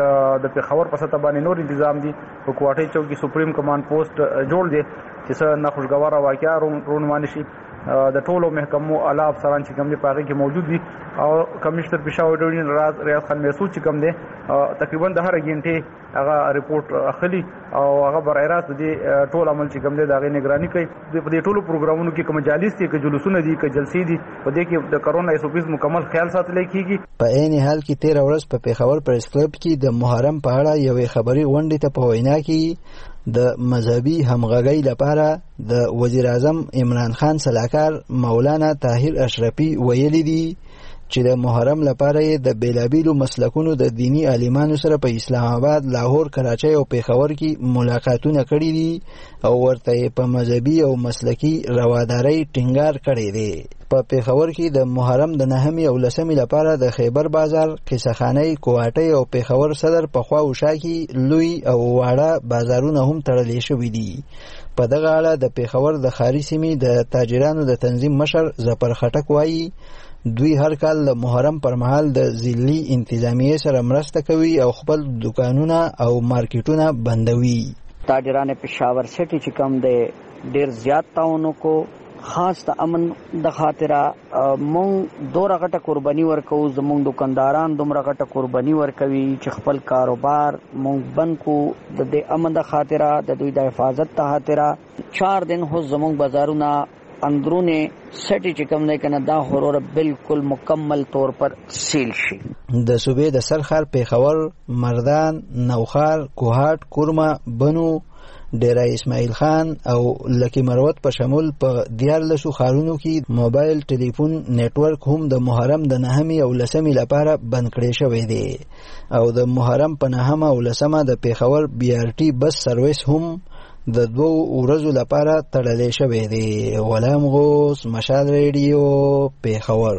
د پیښور په سطح باندې نور تنظیم دي په کوټې چوکي سپریم کمانډ پوسټ جوړ دي چې څه ناخوشګواره واقعیا روانه شي. د ټولو محکمو اعلی افسران چې کوم دي پاره کې موجود دي او کمشنر پېښور ډیویژن ریاض خان محسود چې کوم دي تقریبا د هر غنټه هغه ریپورت اخلي او هغه برای راست دي ټول عمل چې کوم دي دا غي نگرانی کوي. په دې ټولو پروګرامونو کې کوم مجالس دي کې جلوسونه دي کې جلسې دي په دې کې د کرونا ایسوپیز مکمل خیال ساتل کیږي. په عین حال کې 13 ورځ په پیښور پریس کلب کې د محرم په اړه یوې خبري غونډې ته په وینا کې د مذهبي همغږۍ لپاره د وزیر اعظم عمران خان صلاحکار مولانا طاهر اشرفي ویلي دي چې د محرم لپاره د بیلابیلو مسلکونو د دینی عالمانو سره په اسلام آباد، لاهور، کراچۍ او پیښور کې ملاقاتونه کړي دي او ورته په مذهبي او مسلکي روادارۍ ټینګار کړی دی. په پیښور کې د محرم د 9 او 10 لپاره د خیبر بازار، قصهخانۍ، کوهاټۍ او پیښور صدر په خوا او شا کې لوی او واړه بازارونه هم تړل شوي دي. په دغه اړه د پیښور د خاري سیمې د تاجرانو د تنظیم مشر ظفر خټک وایي دوی هر کال د محرم پر مهال د ضلعي انتظامیې سره مرسته کوي او خپل دکانونه او مارکیټونه بندوي. تاجران پېښور سټي چې کوم د ډیر زیات تعاون کو خاص د امن د خاطره مونږ دوره غټه قرباني ورکو. زمونږ دکانداران دومره غټه قرباني ورکوي چې خپل کاروبار مونږ بند کو د امن د خاطره د دوی د حفاظت ته خاطره. 4 دن هو زمونږ بازارونه اندرونه سټي چې کوم نه کنه دا هورور بالکل مکمل طور پر سیل شي. د صوبې د سرخار، پیښور، مردان، نوخار، کوهاټ، کورما، بنو، ډیرا اسماعیل خان او لکی مروت په شمول په 14 ښارونو کې موبایل ټلیفون نتورک هم د محرم د 9 او 10 لپاره بند کړی شوی دی او د محرم په 9 او 10 د پیښور BRT بس سرویس هم د 2 ورځو لپاره تړلې شوی دی. غلام غوث، مشال ریډیو، پیښور.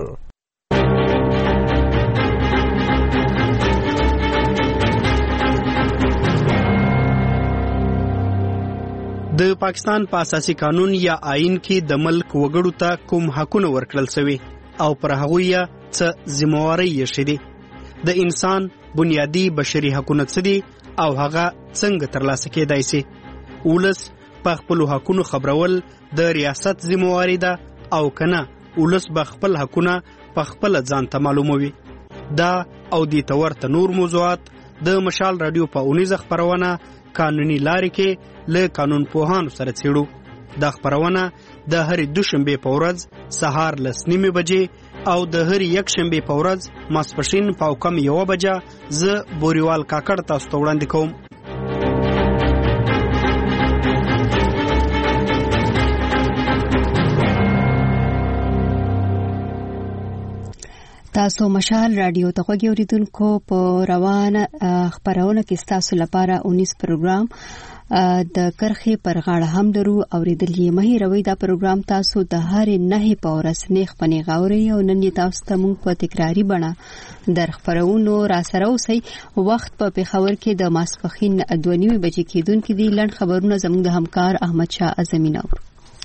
د پاکستان په اساسي قانون یا آئین کې د ملک وګړو ته کوم حقونه ورکړل شوي او پر هغه یې څه ذمہواری یې شدي. د انسان بنیادی بشري حقوق څه دي او هغه څنګه ترلاسه کېدای شي. ولس په خپل حقونو خبرول د ریاست ذمہواری ده او کنه ولس به خپل حقونه په خپل ځان ته معلوموي. دا او د تورته نور موضوعات د مشال رادیو په 19 خبرونه قانوني لارې کې له قانون پوهانو سره څېړو. دا خبرونه د هر دوشنبه په ورځ سهار 9:30 بجې او د هر یک شنبه په ورځ ماسپښین په کم 1 بجه ز بوريوال کاکړ تاسو ته وړاندې کوم. تاسو مشال رادیو ته غوږی اوریدونکو په روانه خبرونه کې تاسو لپاره 19 پروګرام د کرخې پر غاړه هم درو اوریدلې مهي روي دا پروګرام تاسو د هر نه په ورځ نیخ پنی غاوري او نن تاسو ته مونږ په تکراری بڼه در خبرونو را سره اوسئ. وخت په پیښور کې د ماسپخین 2:30 بجې کېدونکې دي. لړ خبرونه زموږ د همکار احمد شاه اعظمي نور.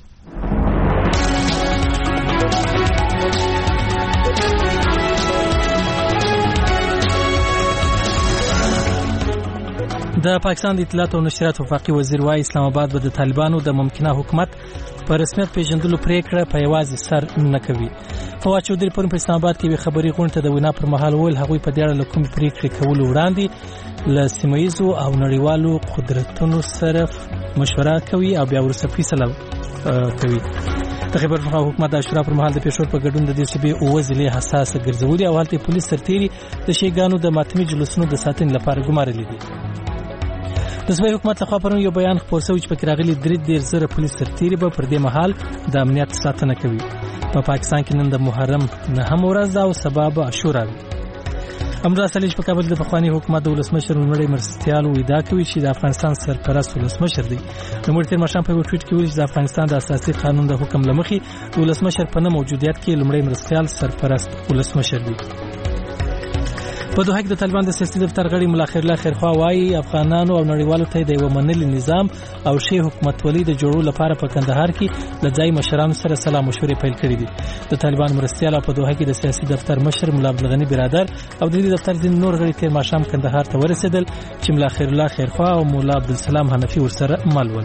د پاکستان د اطلاعات او نشریات وفاقي وزیر وايي اسلام آباد به د طالبانو د ممکنه حکومت په رسمیت پیژندلو پریکړه په یوازې سر نه کوي. فواد چودري په اسلام آباد کې خبري غونډه د وینا پر مهال ویل هغوی په دې اړه له کومې پریکړې کولو وړاندې له سیمایي او نړیوالو قدرتونو سره مشوره کوي او بیا وروسته فیصله کوي. د خیبر پښتونخوا حکومت د عاشورا پر مهال د پیښور په ګډون د دې صوبې 9 ضلعې حساسه ګرځولي او هلته پولیس سرتيري د شیګانو د ماتمي جلوسونو د ساتنې لپاره ګمارلي دي. د صوبې حکومت لخوا پرون یو بیان خپور شوی چې پکې راغلي 3,000 پولیس سرتيري به پر دې مهال د امنیت ساتنه کوي. په پاکستان کې نن د محرم 9 ورځ او سبب عاشورا وي. امرا سلیش په کابل د پخوانی حکومت د ولسمشر نړۍ مرستيال ویدا کوي چې د افغانستان سرپرست ولسمشر دی. نو تیر مشام په ټویټ کې ویل چې د افغانستان د اساسي قانون د حکم لمخې ولسمشر په نه موجودیت کې لمړی مرستيال سرپرست ولسمشر دی. په دوحه کې د طالبان د سیاسي دفتر غړي ملا خیرالله خیرخوا وايي افغانانو او نړیوالو ته د یو منلي نظام او شی حکومتولي د جوړولو لپاره په کندهار کې د ځای مشرانو سره سلام مشورې پیل کړې دي. د طالبان مرستيال په دوحه کې د سیاسي دفتر مشر ملا عبدالغنی برادر او د دې دفتر د نور غړي تیر ماښام کندهار ته ورسېدل چې ملا خیرالله خیرخوا او مولا عبدالسلام حنفي ورسره مل ول.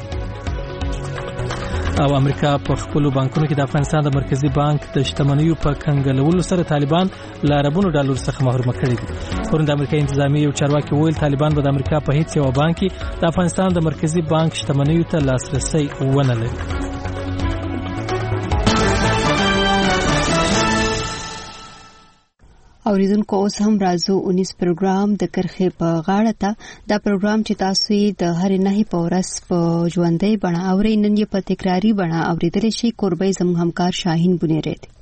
او امریکا په خپل بانکونو کې د افغانستان د مرکزی بانک د شتمنیو په کنګلولو سره طالبان ل اربونو ډالر څخه محروم کړي دي. پرون د امریکا انتظامی یو چارواکي ویل طالبان به د امریکا په هیڅ یو بانک کې د افغانستان د مرکزی بانک شتمنیو ته لاسرسي ونه لري. اوریدونکو اوس هم راځو 19 پروګرام د کرخې په غاړه ته. دا پروګرام چې تاسو یې د هر نه په ورځ په ژوندۍ بڼه اورئ نن یې په تکراری بڼه اوریدل شي. قربای زموږ همکار شاهین بنيره دی.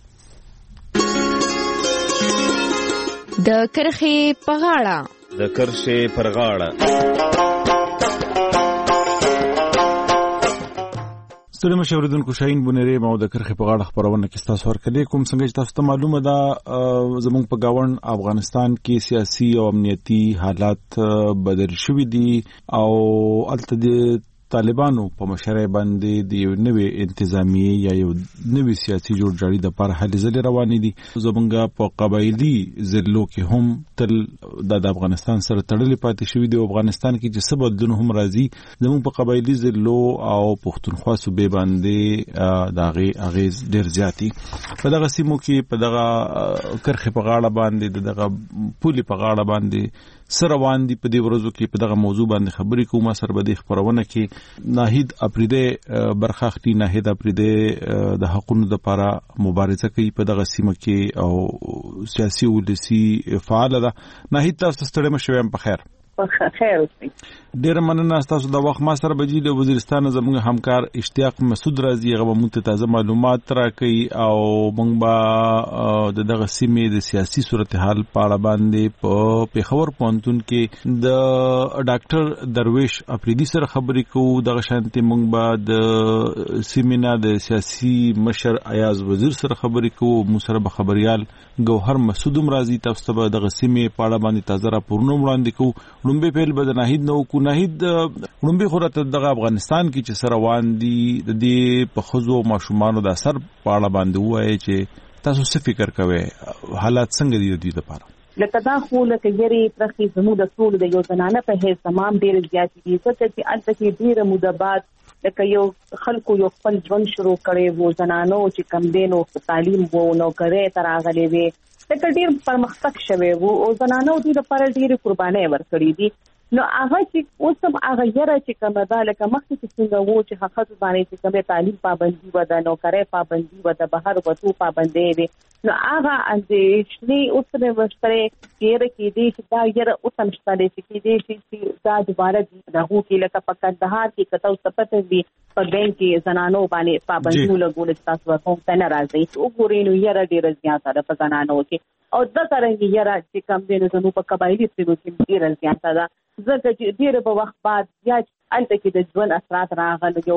د کرخې په غاړه ستړي مشوردونکو شاهین بنيره مو د کرخې په غاړه خبرونه کې تاسو ورکړي کوم څنګه چې تاسو ته معلومه ده زموږ په گاوند افغانستان کې سیاسي او امنیتي حالات بدل شوي دي او الته د طالبانو په مشرۍ باندې د یو نوې انتظامی یا یو نوې سیاسي جوړجاړي د لپاره هلې ځلې روانې دي. زمونږ په قبایلی ضلعو کې هم تل د افغانستان سره تړلې پاتې شوې دي. افغانستان کې چې څه بدلون هم راځي زمونږ په قبایلی ضلعو او پښتونخوا صوبې باندې د اغیز ډېر زیاتی. په دغه سیمو کې په دغه کرخې په غاړه باندې دغه پولي په غاړه باندې سره روان دي. په دې ورځو کې په دغه موضوع باندې خبرې کوم. سره به د خبرونه کې ناهید اپریده برخه اخلي. ناهید اپریده د حقوقو لپاره مبارزه کوي په دغه سیمه کې او سیاسي ولسی فعال ده. ناهید تاسو ستړي مشوي په خیر. خیر اوسئ. ډیر مننه تاسو د وخت ما سره بجې د وزیرستان زموږ همکار اشتیاق مسعود رازي هغه مونږ ته تازه معلومات راکړي او موږ به دغه سیمې د سیاسي صورتحال په اړه باندې په پیښور پوهنتون کې د ډاکټر درویش اپریدي سره خبرې کوو. دغه شانتي موږ به د سیمې نه د سیاسي مشر ایاز وزیر سره خبرې کوو. موږ سره به خبريال ګوهر مسعود رازي تاسو ته دغه سیمې په اړه باندې تازه راپورونه وړاندې کوو. لومبه پیل به د ناهید نو کو ناهید لومبه خو راته د افغانستان کې چې سره روان دي د دې په خزو ماشومان د اثر په اړه باندې وایي چې تاسو څه فکر کوئ حالات څنګه دي د دې لپاره؟ لکه دا خو لکه یری پرخي زموږ د ټول د یو زنانه په هیڅ تمام ډیر زیات دي ځکه چې الته کې ډیر مدبات لکه یو خلکو یو خپل ژوند شروع کړي وو زنانو چې کم دینو تعلیم وو نو کړي تر هغه وی لکه ډیر پرمختګ شوه وو او زنانو دې لپاره ډیر قرباني ورکړي دي. نو هغه چې اوس هم هغه یره چې کومه ده لکه مخکې چې څنګه وو چې حقیقت باندې چې کومه تعلیم پابندي ودا نو کړي پابندي ودا بهر وته پابندي وي نو هغه اندېشنې اوس په مشتري کې دي چې دا یره اوس هم شته چې دي چې دا دوباره دغه کې لکه په کندهار کې کته او سپته وي په بانک کې زنانو باندې پابندي لګول تاسو کوم څه ناراضي او ګورینو یره ډیر زیاته ده په زنانو کې او د ترنګ یره چې کم دینو زمو په قبایلی سیمو کې ډیر زیاته ده ځکه چې ډیر په وخت بعد یا الته کې د ژوند اثرات راغل یو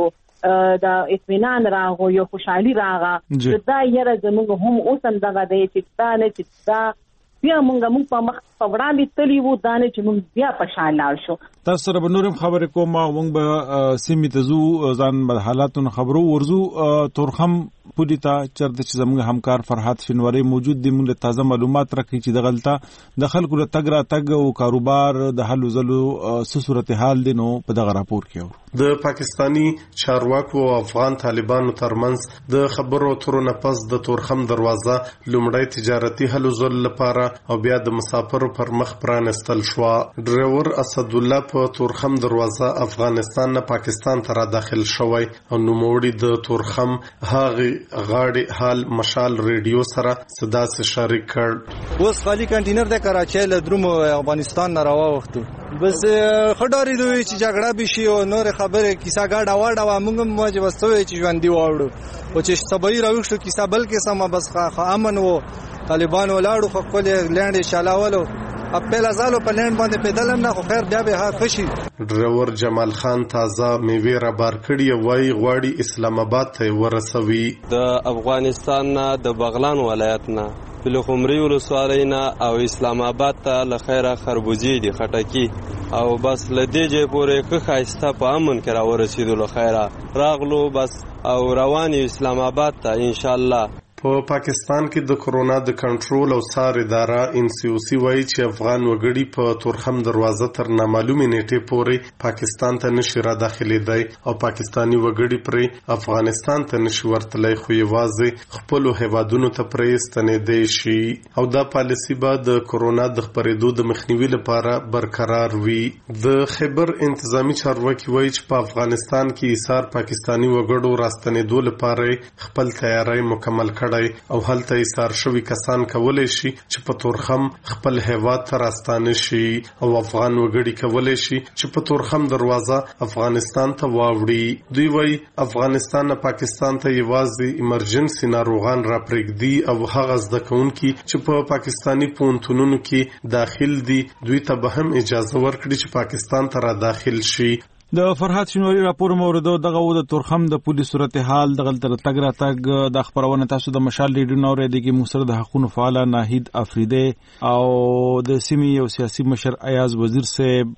د اطمینان راغو یو خوشحالي راغه دا یره زموږ هم اوس هم دغه دی چې دا نه چې دا بیا موږ په مخ په وړاندې تللی وو دا نه چې موږ بیا په شا لاړ شو. تاسو سره به نورم خبرې کوم موږ به سیمې ته ځو ځان به حالاتونو خبرو ورزو تورخم پولی ته چرته چې زموږ همکار فرحات شنواری موجود دی موږ تازه معلومات راکړي چې د غلطه د خلکو د تګ را تګ او کاروبار د حل زلو صورتحال دی نو په دغه راپور کې د پاکستانی چارواکو او افغان طالبانو ترمنځ د خبرو اترو نه پس د تورخم دروازه لومړی تجارتي حل زل لپاره او بیا د مسافرو پر مخ پرانستل شو. ډرایور اسد الله په تورخم دروازه افغانستان نه پاکستان ته را داخل شوی او نوموړي د تورخم هغه غاړي حال مشال ریډیو سره صدا سره شریک کړ. اوس خالی کنټینر د کراچۍ له درومو افغانستان نه راووختو بس خډاري دوی چې جګړه بشي او نور خبره کیسه گاډه واډه موږ موجه وستوي چې ژوند دی واړو او چې سبای راوښو کیسه بلکې سم بس امن وو طالبان ولاړو خو خپل لنډ شالاولو خپل ازالو په لند باندې پیدل نه خو خیر بیا به ها خوشي. ډرایور جمال خان تازه میوه را بار کړی وای غواړي اسلام آباد ته ورسوي. د افغانستان نه د بغلان ولایت نه بلخمري ولسوالۍ نه او اسلام آباد ته لخيره خربوزي دي خټکی او بس لدې جې پورې که خاصه په امن کې را ورسېدو لخيره راغلو بس او رواني اسلام آباد ته ان شاء الله. په پاکستان کې د کرونا د کنټرول او څار اداره NCOC وایي چې افغان وګړي په تورخم دروازه تر نامعلومې نیټې پورې پاکستان ته نشي را داخلېدای او پاکستانی وګړي پرې افغانستان ته نشي ورتلای خو یوازې خپل هیوادونو ته پرې ستنېدای شي او دا پالیسی به د کرونا د خپرېدو د مخنیوي لپاره برقرار وي. د خیبر انتظامی چارواکي وایي چې په افغانستان کې ایثار پاکستانی وګړو راستنېدو لپاره خپل تیاری مکمل کړ او هلته ایثار شوی کسان کولای شي چې په تورخم خپل هیواد ته راستانه شي او افغان وګړي کولای شي چې په تورخم دروازه افغانستان ته واوړي. دوی وایي افغانستان نه پاکستان ته یوازې ایمرجنسي ناروغان را پرېږدي او هغه زده کوونکي چې په پاکستانی پوهنتونونو کې داخل دي دوی ته به هم اجازه ورکړي چې پاکستان ته را داخل شي. د فرحات شنواری راپور موردو دغه و د تورخم د پولیس صورتحال د غلطه تګ را تګ د خبرونه تاسو د مشال ریډیو نو ریډي کې مصر د حقوقو فعال ناهید افریدی او د سیمې یو سیاسي مشر ایاز وزیر صاحب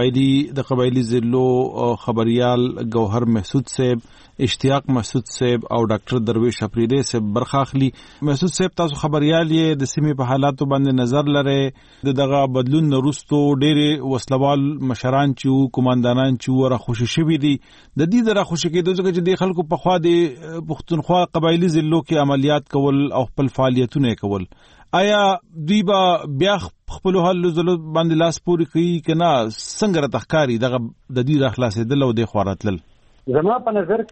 قبایلی ضلعو خبريال گوهر محسود صاحب اشتیاق محسود صاحب او ډاکټر درویش افریدی صاحب برخه اخلي. محسود صاحب تاسو خبريال یې د سیمې په حالاتو باندې نظر لري دغه بدلون نورستو ډېر وسلوال مشران چې کوماندانان چې ورا خوشی شوی دي د دې درا خوشی کېدو چې د خلکو په خوا د پښتونخوا قبایلی ضلعو کې عملیات کول او خپل فعالیتونه کول آیا دوی به بیا خپل حل زلو باندې لاس پوری کوي کنه څنګه را تخکاری دغه د دې را خلاصېدل او د خواراتل؟ زما په نظر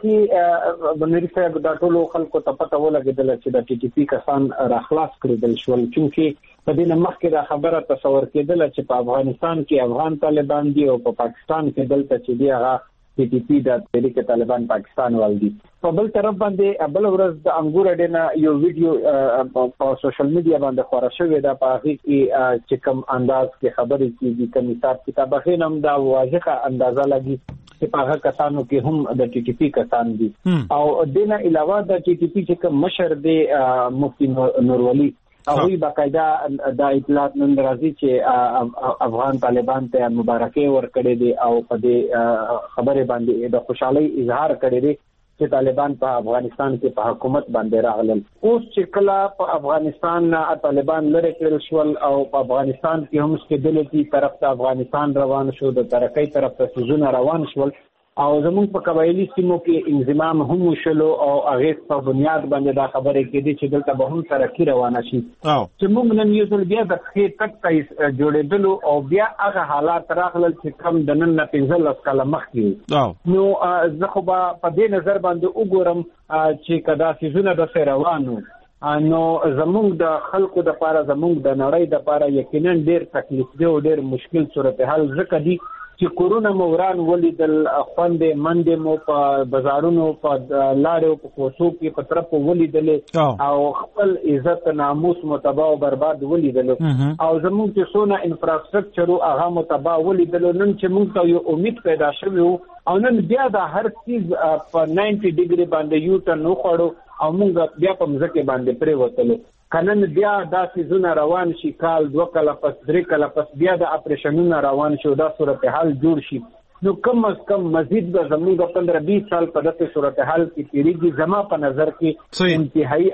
کې بنری صاحب د ټولو خلکو ته پته ولګېدل چې د TTP کسان را خلاص کړل شول چې په دې مخکې دا خبره تصور کېدل چې په افغانستان کې افغان طالبان دي او په پاکستان کې دلته چې دی هغه TTP د تحریک طالبان پاکستان والدي. په بل طرف باندې بل ورځ د انګور اډینا یو ویډیو په سوشل میډیا باندې خبره شوې ده په هغه کې چې کوم انداز کې خبرې کیږي کوم حساب کتاب غینم دا واضحه اندازه لګي چې په هغه کسانو کې هم د TTP کسان دي او دینه علاوه د TTP چې کوم مشر دی مفتی نورولي هغه باقاعده د اطلاعات نن راځي چې افغان طالبان ته مبارکي ورکړي دي او په دې خبره باندې د خوشحالي اظهار کړي دي چې طالبان په افغانستان کې په حکومت باندې راغلل. اوس چې کله په افغانستان طالبان لری کړل شول او په افغانستان کې هم ستبیلیټي طرف ته افغانستان روان شو د ترقۍ طرف ته سوزونه روان شول او زموږ په قبایلی سیمو کې انضمام هم وشلو او هغه په بنیاد باندې دا خبره کېدی چې دلته به هم ترقی روانه شي چې موږ نن یو ځل بیا د خې تک ته جوړېدلو او بیا هغه حالات راغلل چې کم د نن 15 کاله مخکې نو زه خو په دې نظر باندې وګورم چې کدا سيزونه د روانو نو زموږ د خلکو د لپاره زموږ د نړۍ د لپاره یقینا ډېر تکلیف دی او ډېر مشکل صورتحال ځکه دی چې کورونه موران ولیدل، خوندې منډې مو په بازارونو په لاړو په کوڅو کې په طرف ولیدلې او خپل عزت ناموس متباع او برباد ولیدل او زموږ چې څونه انفراستراکچر هغه متباع ولیدل. نن چې موږ ته یو امید پیدا شوی او نن بیا د هر چیز په 90 ډیګري باندې یو ټرن وخوړو او موږ بیا په مځکه باندې پریوتلو. کنن بیا دا سيزونه روان شي، کال 2 کاله پس 3 کاله پس بیا د اپریشنونو روان شي، دا صورتحال جوړ شي، نو کم از کم مزید به زموږ 15-20 سال په دغه صورتحال کې تیریږي. زما په نظر کې انتهایی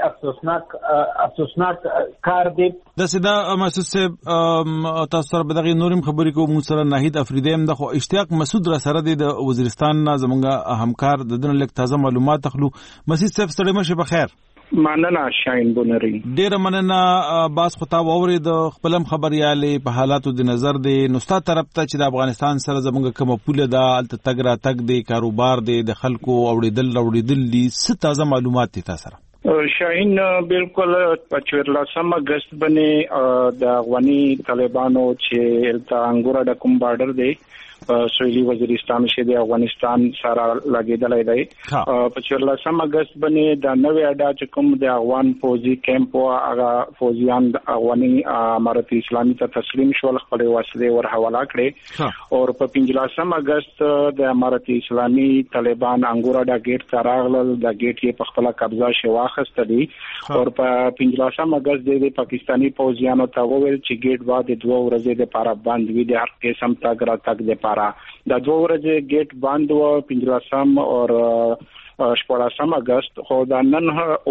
افسوسناک کار دی. د سیدا مسعود صاحب تاسو سره به دغه نورم خبرې کوم سره ناهید افریدیم د خو اشتیاق مسعود را سره د وزیرستان نه زمونږ همکار د دن لیک تازه معلومات تخلو. مسعود صاحب ستړي مشه بخیر. مننه شاین بونری. ډیر مننه. باس خطاب اوري د خپلم خبريالي په حالاتو د نظر دی نوستا طرف ته چې د افغانستان سره زمونږ کوم پوله دا الته تګ را تګ دی کاروبار دی د خلکو اوریدل دي څه تازه معلومات دي تاسو سره؟ شاین بالکل په 14 اگست باندې د افغاني طالبانو چې انګورا د کوم بارډر دی سویلی وزیرستان شه د افغانستان سره لګیدلای دی. په 14 اگست باندې د نوې اډا چې کوم د افغان فوجي کیمپ او هغه فوجیان د افغاني امارت اسلامي ته تسلیم شول، خپل وسلې ور حواله کړې او په 15 اگست د امارت اسلامي طالبان انګورا د گیټ ته راغلل، د گیټ یې په خپل قبضه شو واخست دي او په 15 اگست د پاکستانی فوجیانو ته وویل چې گیټ بعد 2 ورځې د پاره بند وي، د هر قسم تګ را تګ د دا 2 ورځې گیټ بند و 15 او 14 اگست. خو دا نن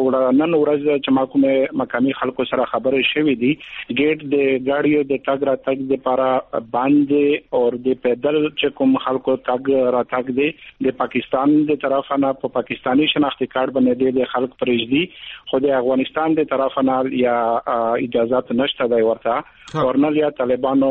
ورځ چې ما کومه مقامي خلکو سره خبرې شوې دي گیټ د ګاډیو د تګ را تګ د لپاره بند او د پیدل چې کوم خلکو تګ را تګ دي د پاکستان د طرفه نه په پاکستانی شناختی کارت باندې د خلک پرېږدي، خو د افغانستان د طرفه نه یا اجازه نشته دی ورته ورنل یا طالبانو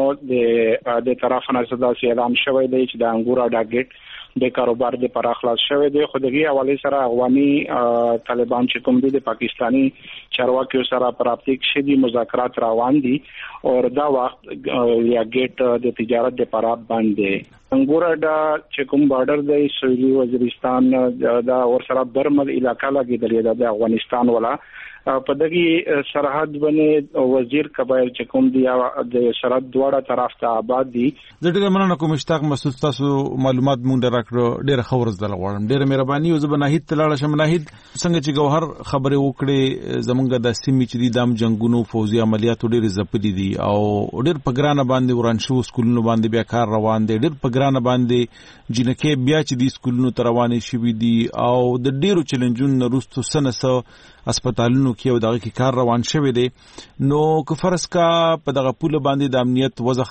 د طرفه نه صدا اعلان شوی دی چې د انګورا دا گیټ د کاروبار د پر اخلاص شوی دی. خو دغه حواله سره افغاني طالبان چې کوم دي د پاکستانی چارواکیو سره پراپتیک شدي مذاکرات روان دي او دا وخت یا گیټ د تجارت د پر باندې دی. انګورا دا چې کوم بارډر دی سویلی وزیرستان دا ور سره برمل علاقہ لګیدلې د افغانستان ولا په دغه سرحد باندې وزیر قبایل چې کوم دی د سرحد دواړه طرف ته آباد دي. زه ډېر مننه کوم اشتاق مسعود تاسو معلومات مونږ راکړو، ډېر خبر زده غواړم، ډېر مهرباني او زه ناهید تلاړه شم. ناهید څنګه چې گوهر خبرې وکړې زمونږ د سیمې چې د دام جنگونو فوزي عملیاتو ډېر زپلي دي او ډېر پګرانه باندې وران شو سکولونو باندې بیا کار روان دي، ډېر پګرانه باندې جنکه بیا چې د سکولونو تروانې شوې دي او د ډېرو چیلنجونو وروسته سنسه هسپتالونو کې او دغه کې کار روان شوی دی. نو که فرض کا په دغه پوله باندې د امنیت وضع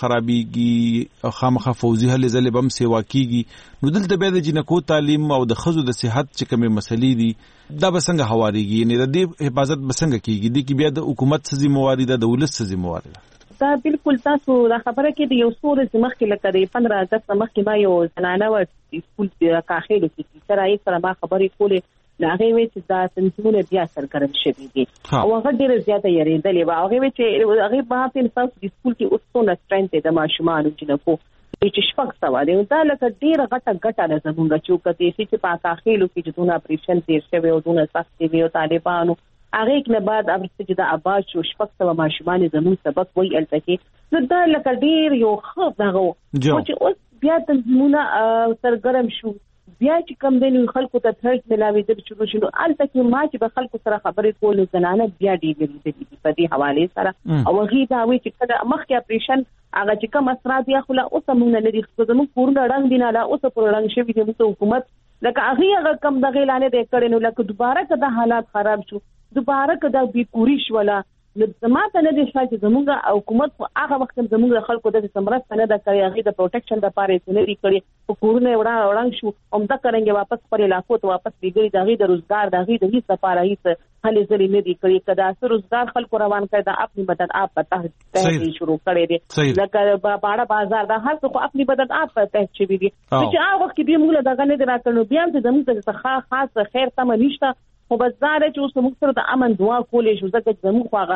خرابېږي خامخا فوزي هلې ځلې بم سیوا کیږي، نو دلته بیا د جنکو تعلیم او د خزو د صحت چې کومې مسلې دي دا به څنګه هواريږي، یعنی د دې حفاظت به څنګه کیږي، د کې بیا د حکومت څه ذمہواری ده، د ولس څه ذمہواری ده؟ دا بالکل تاسو دا خبره کې د یو څو ورځې مخکې لکه د 15 اگست مخکې ما یو زنانه و سکول کاخېلو کې سره یې سره ما خبرې کولې، هغه وی چې دا تنظیمونه بیا سرګرم شوي دي او هغه ډېر زیاته یریدلې و. هغه وی چې هغه په تاسو د سکول کې اوسونه سترنټ د ماشومان جنکو چې شپږ سوا دی دا لکه ډېر غټه نه زمونږ چوکته چې په کاخېلو کې چې دونه اپریشن تیر شوی او دونه سخت دی او طالبانو هغه کې بعد ابرسته چې د آباد شو شپږ سوا ماشومان زموږ سبق وای التکی نو دا لکه ډېر یو خو دغه چې اوس بیا تنظیمونه سرګرم شو بیا چې کوم دین خلکو ته ثرت ملاوي د شروع شنو التکی ما چې به خلکو سره خبرې کول زنانه بیا ډېر دي په دې حواله سره او هغه دا وی چې کله مخکې اپریشن هغه چې کوم اثرات یا خلا اوس موږ نه لري خو زموږ کورونه رنگ دینه لا اوس پر رنگ شوی د حکومت لکه هغه کم دغه لانه د کړي نو لکه دوباره کده حالات خراب شو دوباره کده بي پوری شولا نو زماته نه دي چې زموږ حکومت خو هغه وخت زموږ خلکو د سمرست نه د کوي هغه د پروټیکشن د پاره نه لري کړي کورونه وړاندې شو هم دا کرانګي واپس پر علاقو ته واپس دیګري دغه د روزګار دغه د هیڅ لپاره هیڅ حل زری نه دي کړی کدا سر روزګار خلکو روان کړي دا خپل بدن آپ پته ته شروع کړي دي لکه باړه بازار دا هر څه خپل بدن آپ پته چي دي چې هغه وخت به موږ دغه نه راکړو بیا چې زموږ څخه خاص خیر تم نشته خو بس زاره چې اوس موږ سره د امن دعا کولې شو ځکه زموږ هغه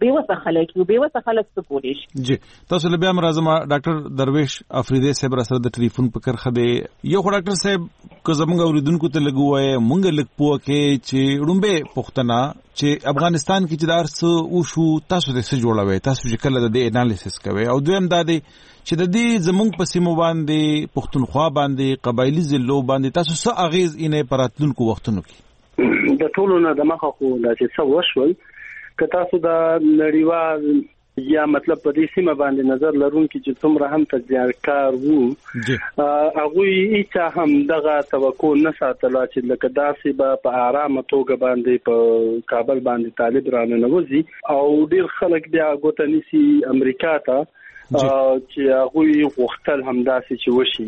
بیوسه خلک یو بیوسه خلک څه کولی شي. جی تاسو له بیا مرزم ډاکټر درویش افریدی صاحب را سره د ټلیفون په کرخه دی. یو ډاکټر صاحب که زمونږ اوریدونکو ته لګوي مونږ لګ پوه کې چې رومبه پښتنه چې افغانستان کې چې دارس او شو تاسو د څه جوړوي تاسو چې کله د انالیسس کوي او دویم دا دی چې د دې زمونږ په سیمو باندې پښتونخوا باندې قبایلی ضلعو باندې تاسو څه اغیز اینه پراتلونکو وختونو کې د ټولو نه د مخه خو د څه وشول که تاسو د نړیوال یا مطلب په دې سیمه باندې نظر لرونکي چې څومره هم تجارتکار وو هغه هیڅ هم دغه توقع نه ساتله چې لکه داسې په آرامه توګه باندې په کابل باندې طالب راننوځي او ډیر خلک بیا غوتنيسي امریکا ته چې هغه وختل هم داسې چې وشي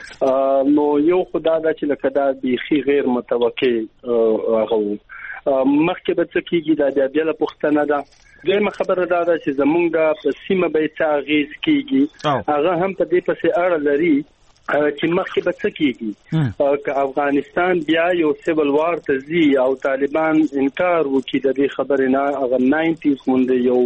نو یو خدای دا چې لکه دا بيخي غیر متوقع هغه مخکې به څه کېږي دا بیا له پښتنه ده. دغه خبره دا ده چې زمونږ د سیمه به څه غیز کېږي هغه هم په دې پسې اړه لري چې مخکې به څه کېږي که افغانستان بیا یو سیول وار ته ځي او طالبان انکار وکړي د دې خبرې نه هغه 90s مونږ یو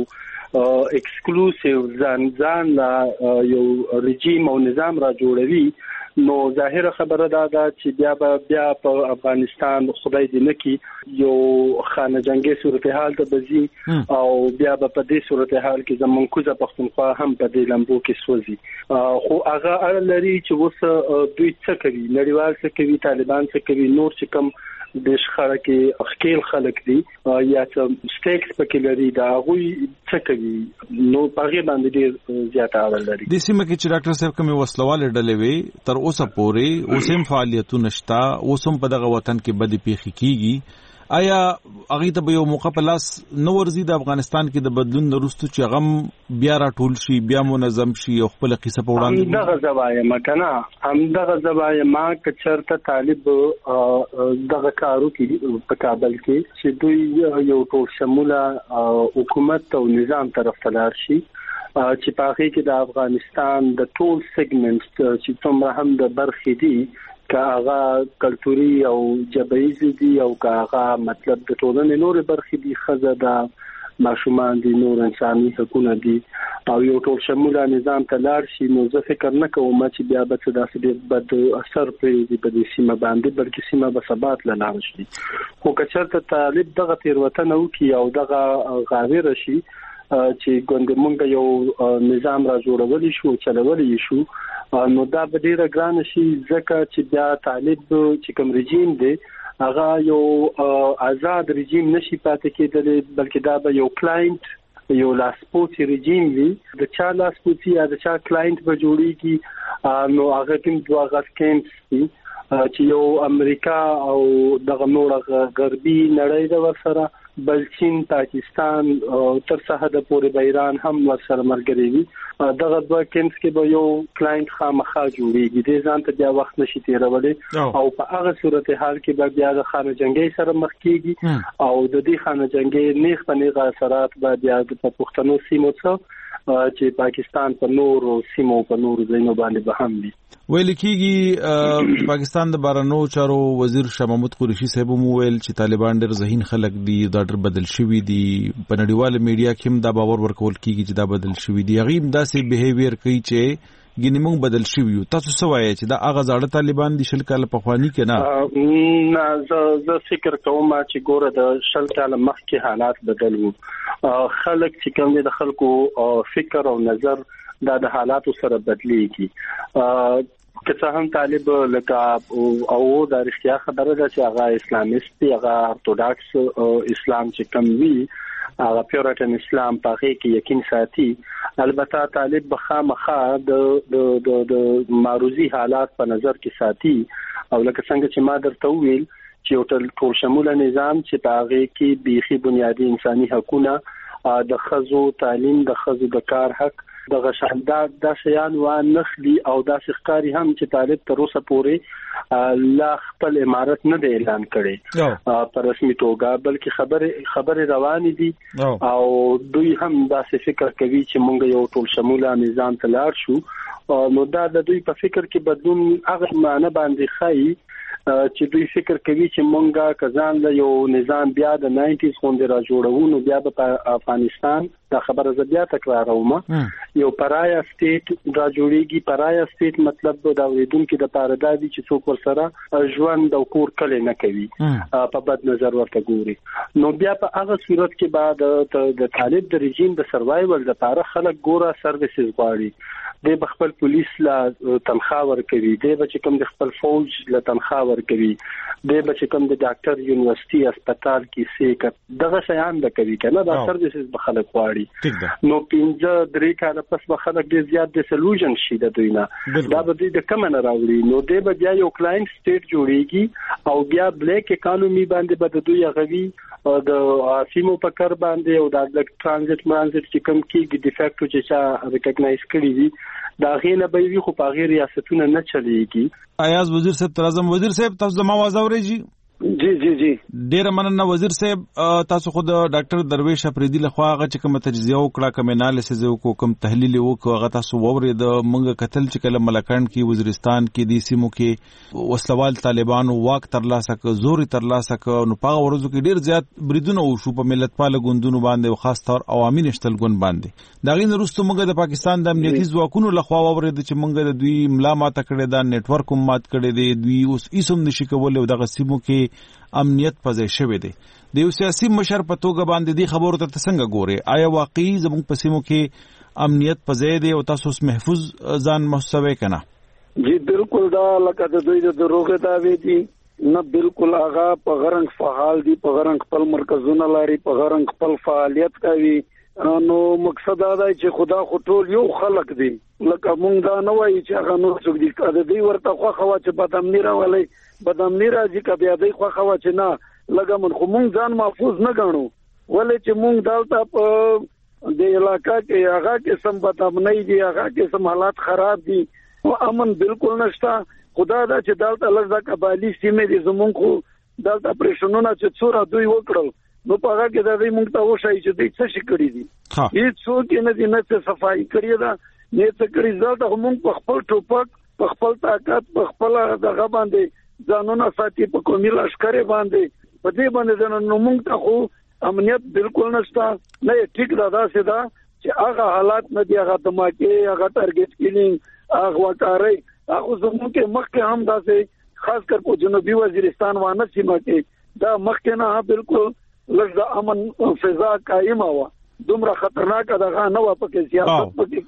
ایکسکلوسیو ځان یو رژیم او نظام را جوړوي نو ظاهره خبره دا ده چې بیا په افغانستان خدای دې نکي یو خانه جنگي صورتحال ته بزي او بیا په دې صورتحال کې زمونږ کوزه پښتونخوا هم په دې لمبو کې سوځي خو هغه اړ لري چې اوس دوی څه کوي نړیوال څه کوي طالبان څه کوي نور چې کوم د شخړه کې خپل خلک دي یا چې سټیکس پکې لري دا غوي څه کوي نو پاغه باندې ډیر زیات اړه لري. د سیمه کې چې ډاکټر صاحب کومه وسلواله ډلې وي تر اوسه پورې اوسم فعالیتونه نشتا اوسم په دغه وطن کې بدی پیخي کیږي آیا هغه ته به یو موقع په لاس نو ورزي د افغانستان کې د بدلون وروسته چې غم بیا راټول شي بیا منظم شي او خپل قصه په وړاندې دغه زوایا مکنه هم دغه زوایا ما کچرته طالب دغه کارو کې په کابل کې چې دوی یو ټول شموله حکومت او نظام طرف ته لاړ شي چې په هغه کې د افغانستان د ټول سیګمنټ چې څومره هم د برخې دي کاغه کلتوري او جبهیز دي او کاغه مطلب د ټولنې نور برخې دي خزه د ماشومان دي نور انساني حقوق دي او یو ټول شموله نظام ته لاړ شي نو زه فکر نه کوم چې بیا به څه داسې بد اثر پرې په دې سیمه باندې بلکې سیمه به ثبات لاله شي خو کچرته طالب دغه تیروتنه وکي او دغه غاویر شي چې ګوندمونږ یو نظام را جوړولی شو چلولی شو نو دا به ډیره ګران شي ځکه چې بیا طالب چې کوم رژیم دی هغه یو آزاد رژیم نشي پاتې کېدلی بلکې دا به یو کلاینټ یو لاسپوتی رژیم وي د چا لاسپوتی یا د چا کلاینټ به جوړیږي نو هغه کوم دوه غسکینټ دي چې یو امریکا او دغه نور غربي نړۍ د ورسره بل چین پاکستان تر څه پورې به ایران هم ورسره مرګري وي دغه دوه کینټس کې به یو کلاینټ خامخا جوړیږي د ځان ته بیا وخت نشي تیرولې او په هغه صورتحال کې به بیا د خانه جنگي سره مخ کیږي او د دې خانه جنگي نیغ په نیغه اثرات به بیا د پښتنو سیمو څخه چې پاکستان په نور سیمو په نور ځایونو باندې به هم وي. ویل کېږي پاکستان د بهرنیو چارو وزیر شاه محمود قریشي صاحب مو ویل چې طالبان ډېر ذهین خلک دي دا ډېر بدل شوي دي په نړیواله میډیا کې هم دا باور ورکول کېږي چې دا بدل شوي دي هغه داسې بیهیویر کوي چې ګینه موږ بدل شوي یو تاسو څه وایي چې دا هغه ځاړه طالبان دي شل کاله پخوانی کې نه زه فکر کوم چې ګوره د شل کاله مخکې حالات بدل وو خلک چې کوم د خلکو فکر او نظر دا د حالاتو سره بدلېږي که څه هم طالب لکه او د اړتیا خبره ده چې هغه اسلامیست دی هغه ارتوداکس اسلام چې کوم وی هغه پیورټن اسلام په هغه کې یقین ساتي البته طالب بخامخه د معروضي حالات په نظر کې ساتي او لکه څنګه چې ما درته ویل چې یو ټول شموله نظام چې په هغه کې بيخي بنیادی انساني حقوقونه د خزو تعلیم د خزو د کار حق دغه شاندار د شیان و نخلی او د ښکاری هم چې طالب تر اوسه پورې لا خپل امارت نه دی اعلان کړي په رسمي توګه بلکې خبره روانې دي او دوی هم داسې فکر کوي چې مونږ یو ټول شموله نظام ته لاړ شو نو دا د دوی په فکر کې بدلون هغه معنی باندې خای چې دوی فکر کوي چې مونږه کزان د یو نظام بیا د 90s خوندې را جوړو نو بیا په افغانستان دا خبره ز بیا تکراروم یو پرایا سټیټ را جوړیږي. پرایا سټیټ مطلب دا وریدونکو د پاره دا دي چې څوک ورسره ژوند او کور کله نه کوي په بد نظر ورته ګوري. نو بیا په هغه صورت کې بعد د طالب د رژیم د سروایول لپاره خلک ګوره سرویسز غواړي. د خپل پولیس لا تنخواه ورکوي، د بچ کوم د خپل فوج لا تنخواه ورکوي، د بچ کوم د ډاکټر یونیورسيټي هسپتال کې سیکر دغه شیان د کوي کنه دا سرویسز به خلک غواړي. نو 5-3 کاله پس به خلک ډیر زیات ډیسلوژن شي د دوی نه دا به د کوم نه راوړي. نو د بیا یو کلاینټ سټیټ جوړیږي او بیا بلیک اکانومي باندې به د دوی غوي او د سیمو په کار باندې او د ټرانزیت چې کوم کې د فیکټو چې چا ریکګنایز کړی دي دا غینه به وي خو په غیر ریاستونه نه چلیږي. ایاز وزیر صاحب ترازم وزیر صاحب تاسو زما आवाज اورئ؟ جی جی جی ډیر مننه وزیر صاحب. تاسو خود ډاکټر درویش افریدي لخوا هغه چې کوم تجزیه وکړه کوم انالیسز وکړو کوم تحلیل وکړو هغه تاسو ووري د منګه قتل چې کله ملکند کې وزیرستان کې د سیمو کې وسلوال طالبانو واک ترلاسه ک زوري ترلاسه ک نو په ورځو کې ډیر زیات بریدونه وشو په ملت پال غوندونو باندې او خاص طور عوامي نشتل ګوند باندې. دا غین وروسته موږ د پاکستان د امنیتي ځواکونو لخوا ووري چې موږ د دوی ملا ماته کړی دا نتورک هم مات کړی دی دوی اوس ایسوم نشي کولای او دغه سیمو کې امنیت پځای شوی دی. د یو سیاسي مشر په توګه باندې دی خبرو ته څنګه ګوري؟ آیا واقعي زموږ په سیمو کې امنیت پځای دی او تاسو محفوظ ځان محسوبه کنه؟ جی بالکل دا لکه د دوی د دروغ داوی دي نه بالکل هغه په غرنګ فعال دي په غرنګ خپل مرکزونه لري په غرنګ خپل فعالیت کوي. نو مقصد دا دی چې خدا خو ټول یو خلق دي لکه مونږ دا نه وایي چې هغه نور څوک دي کده دی ورته خو خوا چې بدامنی راولي بدامنی راځي کبه دی خو خوا چې نه لګه من خو مونږ ځان محفوظ نه غنو ولې چې مونږ دالته په د علاقہ کې هغه قسم بدامنی دي هغه قسم حالات خراب دي او امن بالکل نشته. خدا دا چې دالته لږه قبایلی سیمه دي زمونږ خو دالته پرېشنونه چې څوره دوی وکړل نو په هغه کې دا دوی مونږ ته وشای چې دوی څه شي کړی دي هیڅ څوک نه دي نه څه صفایي کړی دا نه څه کړی ځکه مونږ په خپل ټوپک په خپل طاقت په خپل دغه باندې ځانونه ساتي په کومي لشکره باندې په دې باندې نو موږ ته خو امنیت بالکل نشته نه ټیک دا څه دا چې هغه حالات نه دی هغه دماکي هغه ټارګټ کیلینګ هغه وکاري هغه زموږ کې مخکې هم داسې خاص کر په جنوبي وزیرستان وانه سیمه کې دا مخکې نه بالکل لږه امن فضا قائمه و دومره خطرناک دغه نه و پکې سیاست پکې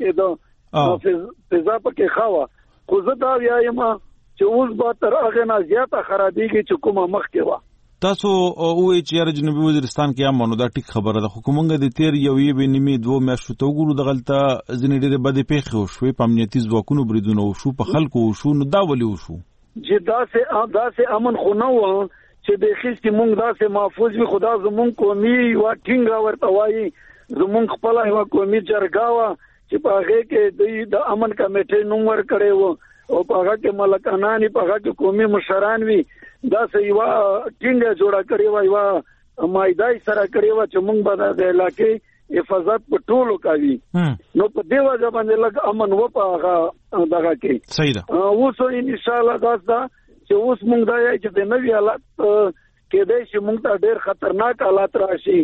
کېده فضا پکې خاوه خو زه دا وایم چې اوس به تر هغه نه زیاته خرابېږي چې کومه مخکې وه. تاسو وایي چې یاره جنوبي وزیرستان کې امن دا ټیک خبره ده خو کومنګ د تیر یو یې بنیمه 2 میاشتو ته وګورو دغلته ځنې ډېرې بدې پیښې وشوې په امنیتي ځواکونو بریدونه وشو په خلکو وشو نو دا ولې وشو؟ چې داسې امن خو نه و چې د خېستې مونږ داسې محفوظ وي خدا زمونږ قومي یوه ټینګه ورته وایي زمونږ خپله یوه قومي جرګه وه چې په هغې کې دوی د امن کمیټۍ نوم ورکړی و او په هغه کې ملکانان په هغه کې قومي مشران وي داسې یوه ټینګه جوړه کړې وه یوه مایدای سره کړې وه چې مونږ به د علاقې حفاظت په ټولو کوي نو په دې وجه باندې لږ امن و په هغه دغه کې صحیح ده. اوس انشاءالله داس ده چې اوس مونږ دا یې چې د نوي حالات کېدای شي مونږ ته ډېر خطرناک حالات راشي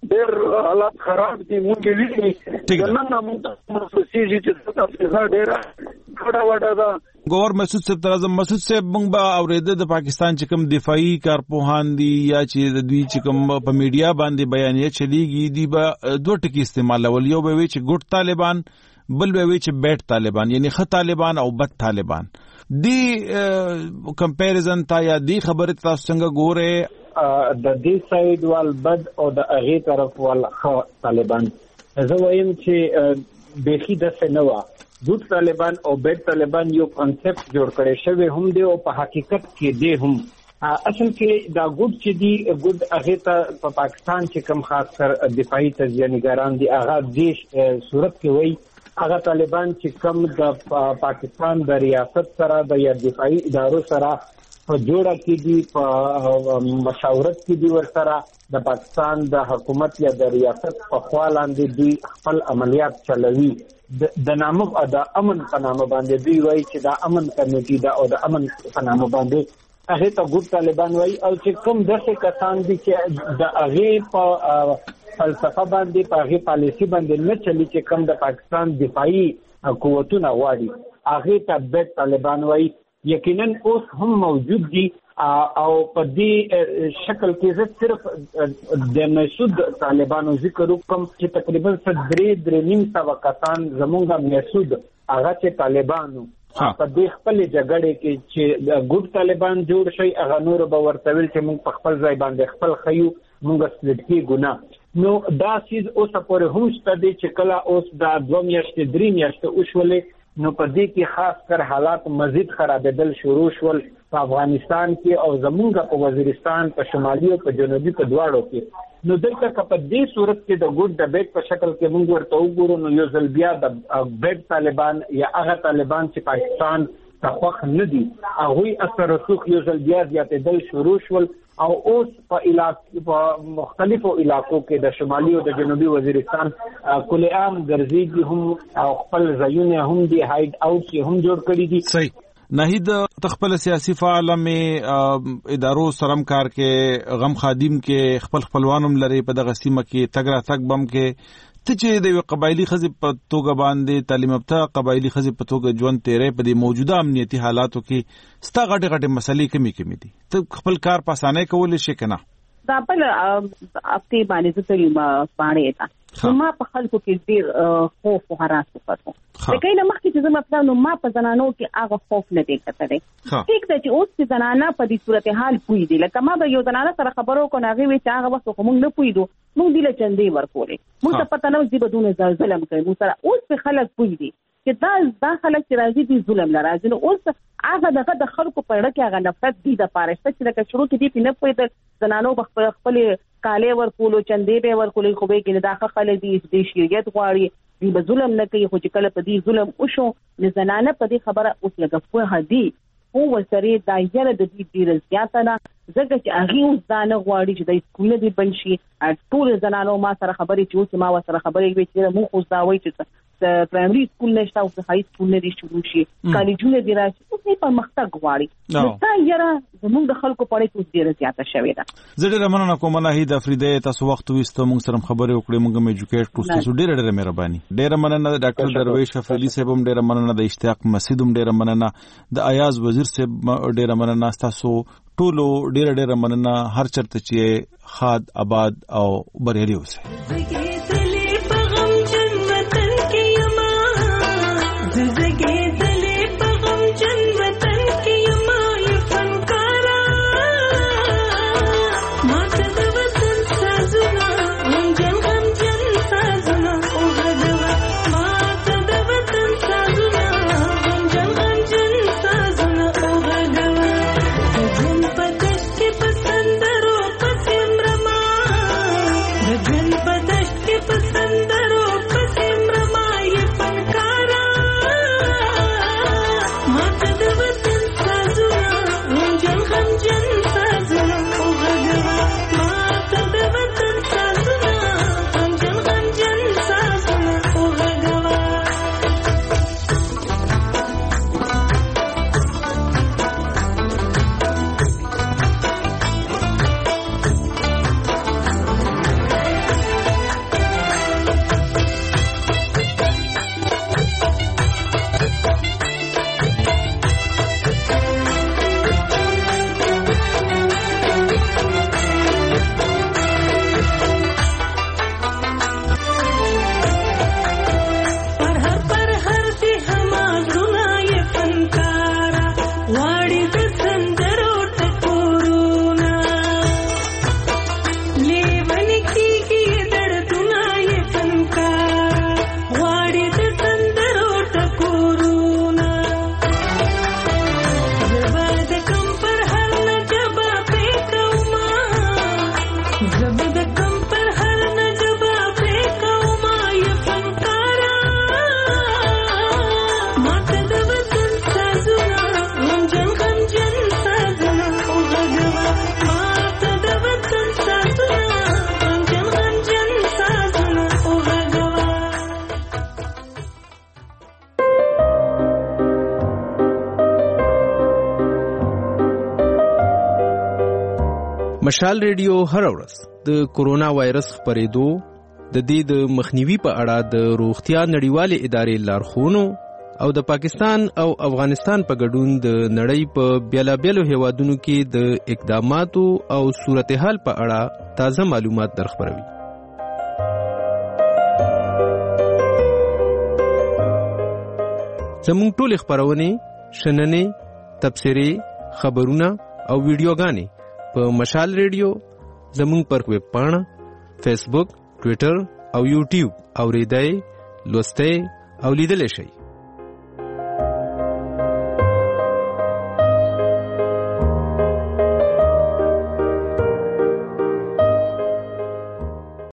ډېر حالات خراب دي مونږ ویني نن مونږ ته محسوسېږي چې دا فضا ډېره ګډه وډه ده. ګور مسعود صاحب ترازم مسعود صاحب مونږ به اورېده د پاکستان چې کوم دفاعي کارپوهان دي یا چې د دوی چې کوم په میډیا باندې بیانیه چلیږي دی به دوه ټکي استعمالول یو به وي چې ګډ طالبان بل به وي چې بیٹ طالبان یعنی ښه طالبان او بد طالبان دی کمپیریزن تا یا دی خبره تاسو څنګه ګوره د دې ساید وال بد او د هغه طرف وال طالبان زه وایم چې بهي د سنوا ګډ طالبان او بیٹ طالبان یو کانسپټ جوړ کړي شوی هم دی او په حقیقت کې دی هم اصل کې دا ګډ چې دی ګډ هغه ته په پاکستان چې کم خاص کر دفاعي تجزیه نگاران دي هغه د صورت کې وایي هغه طالبان چې کم د پاکستان د ریاست سره د دفاعي ادارو سره په جوړه کې دي په مشاورت کې دي ورسره د پاکستان د حکومت یا د ریاست په خوا لاندې دوی خپل عملیات چلوي د نامه د امن په نامه باندې دوی وایي چې د امن کمیټې دا او د امن په نامه باندې هغه ته ګډ طالبان وایي او چې کوم دغه کسان دي چې د هغه په فلسفه باندې په هغه پالیسی باندې نه چلی چې کوم د پاکستان دفاعي قوتونه غواړي هغه ته بیت طالبان وایي. یقینا اوس هم موجود دي او په دې شکل کې زه صرف د مسعود طالبانو ذکر وکم چې تقریبا 3.5 کسان زمونږه مسعود هغه چې طالبانو په دې خپل جګړې کې چې ګډ طالبان جوړ شي هغه نور به ورته ویل چې موږ په خپل ځای باندې خپل خيو موږ سلټي ګناه نو دا چیز اوس پورې هم ستدي چې کله اوس دا 2 میاشتې 3 میاشتې وشولې نو په دې کې خاص کر حالات مزید خرابېدل شروع شول په افغانستان کې او زمونږ په وزیرستان په شمالي او په جنوبي په دواړو کې نو دلته په دې صورت کې د ګډ ډبېټ په شکل کې موږ ورته وګورو نو یو ځل بیا د بیت طالبان یا هغه طالبان چې پاکستان ته خوښ نه دي هغوی اثر رسوخ یو ځل بیا زیاتېدل شروع شول او اوس په مختلفو علاقو کې د شمالي او د جنوبي وزیرستان کله عام ګرځېږي هم او خپل ځایونه هم دي هایډ اوټ هم جوړ کړی دي. صحیح. ناهید تخپل سیاسی فعال مې ادارو سرم کار کې غم خادم کې خپل خپلوانم لري په دغه سیمه کې تګ را تک بم کې ته چې د قبایلی خزي په توګه باندې تعلیم یافته قبایلی خزي په توګه ژوند تیرې په دې موجوده امنیتي حالاتو کې ستا غټه مسلې کمی دي ته خپل کار په اسانه کول شي کنه دا بل اپتی باندې ځتلی ما باندې تا ما په خلکو کې ډیر خوف او هراس وکړو لکه نه مخکې چې زما په نو ما په زنانو کې هغه خوف نه دی کتلې ټیک ده چې اوس چې زنانه په دې صورتحال پوي دي لکه ما به یو زنانه سره خبرو کو ناغي وي چې هغه وخت کوم نه پوي دو موږ دله چندې ورکولې موږ ته پته نه وځي بدون ظلم کوي موږ سره اوس په خلک پوي دي چې دا خلک چې راځي دي ظلم لراځي نو اوس هغه د خلکو په اړه کې هغه نفرت دي د پارشته چې لکه شروع کې دي نه پوي د زنانو خپل کاله ورکولو چندې به ورکولې خو به کې داخه خلک دي د شریعت غواړي دی به ظلم نه کوي خو چې کله په دې ظلم وشو نه زنانه په دې خبره اوس لګه په هدي او ورسره دا یره د دې ډیر زیاته نه ځکه چې هغه اوس دا نه غواړي چې د سکول دي بنشي ټول زنانو ما سره خبرې چې اوس ما سره خبرې وي چې مو خو دا وایي چې پرایمري سکول نشته او هاي سکول نه دي شروع شي کالجونه دي راشي اوس نه پرمختګ غواړي دا یره زموږ د خلکو په اړه اوس ډیر زیاته شوې ده. زه ډیر مننه کوم ناهید افریدی تاسو وخت وستو موږ سره خبرې وکړې موږ مې ایجوکیټ کړو تاسو ډیر مهرباني ډیر مننه ډاکټر درویش افریدی صاحب هم ډیر مننه د اشتیاق مسعود هم ډیر مننه د ایاز وزیر صاحب ډیر مننه تاسو ټولو ډیر مننه هر چرته چې خاد آباد او بریالي اوسئ. مشال ریډیو هر ورځ د کورونا وایرس خپرېدو د دې د مخنیوي په اړه د روغتیا نړیوالې ادارې لارښوونو او د پاکستان او افغانستان په ګډون د نړۍ په بیلابیلو هیوادونو کې د اقداماتو او صورتحال په اړه تازه معلومات درخبروي. زموږ ټول خبرونه، شننې، تبصرې، خبرونه او ویډیوګانې په مشال ریډیو، زموږ پر ویب پاڼه، فیسبوک، ټویټر او یوټیوب اوریدای، لوستای او لیدلای شئ.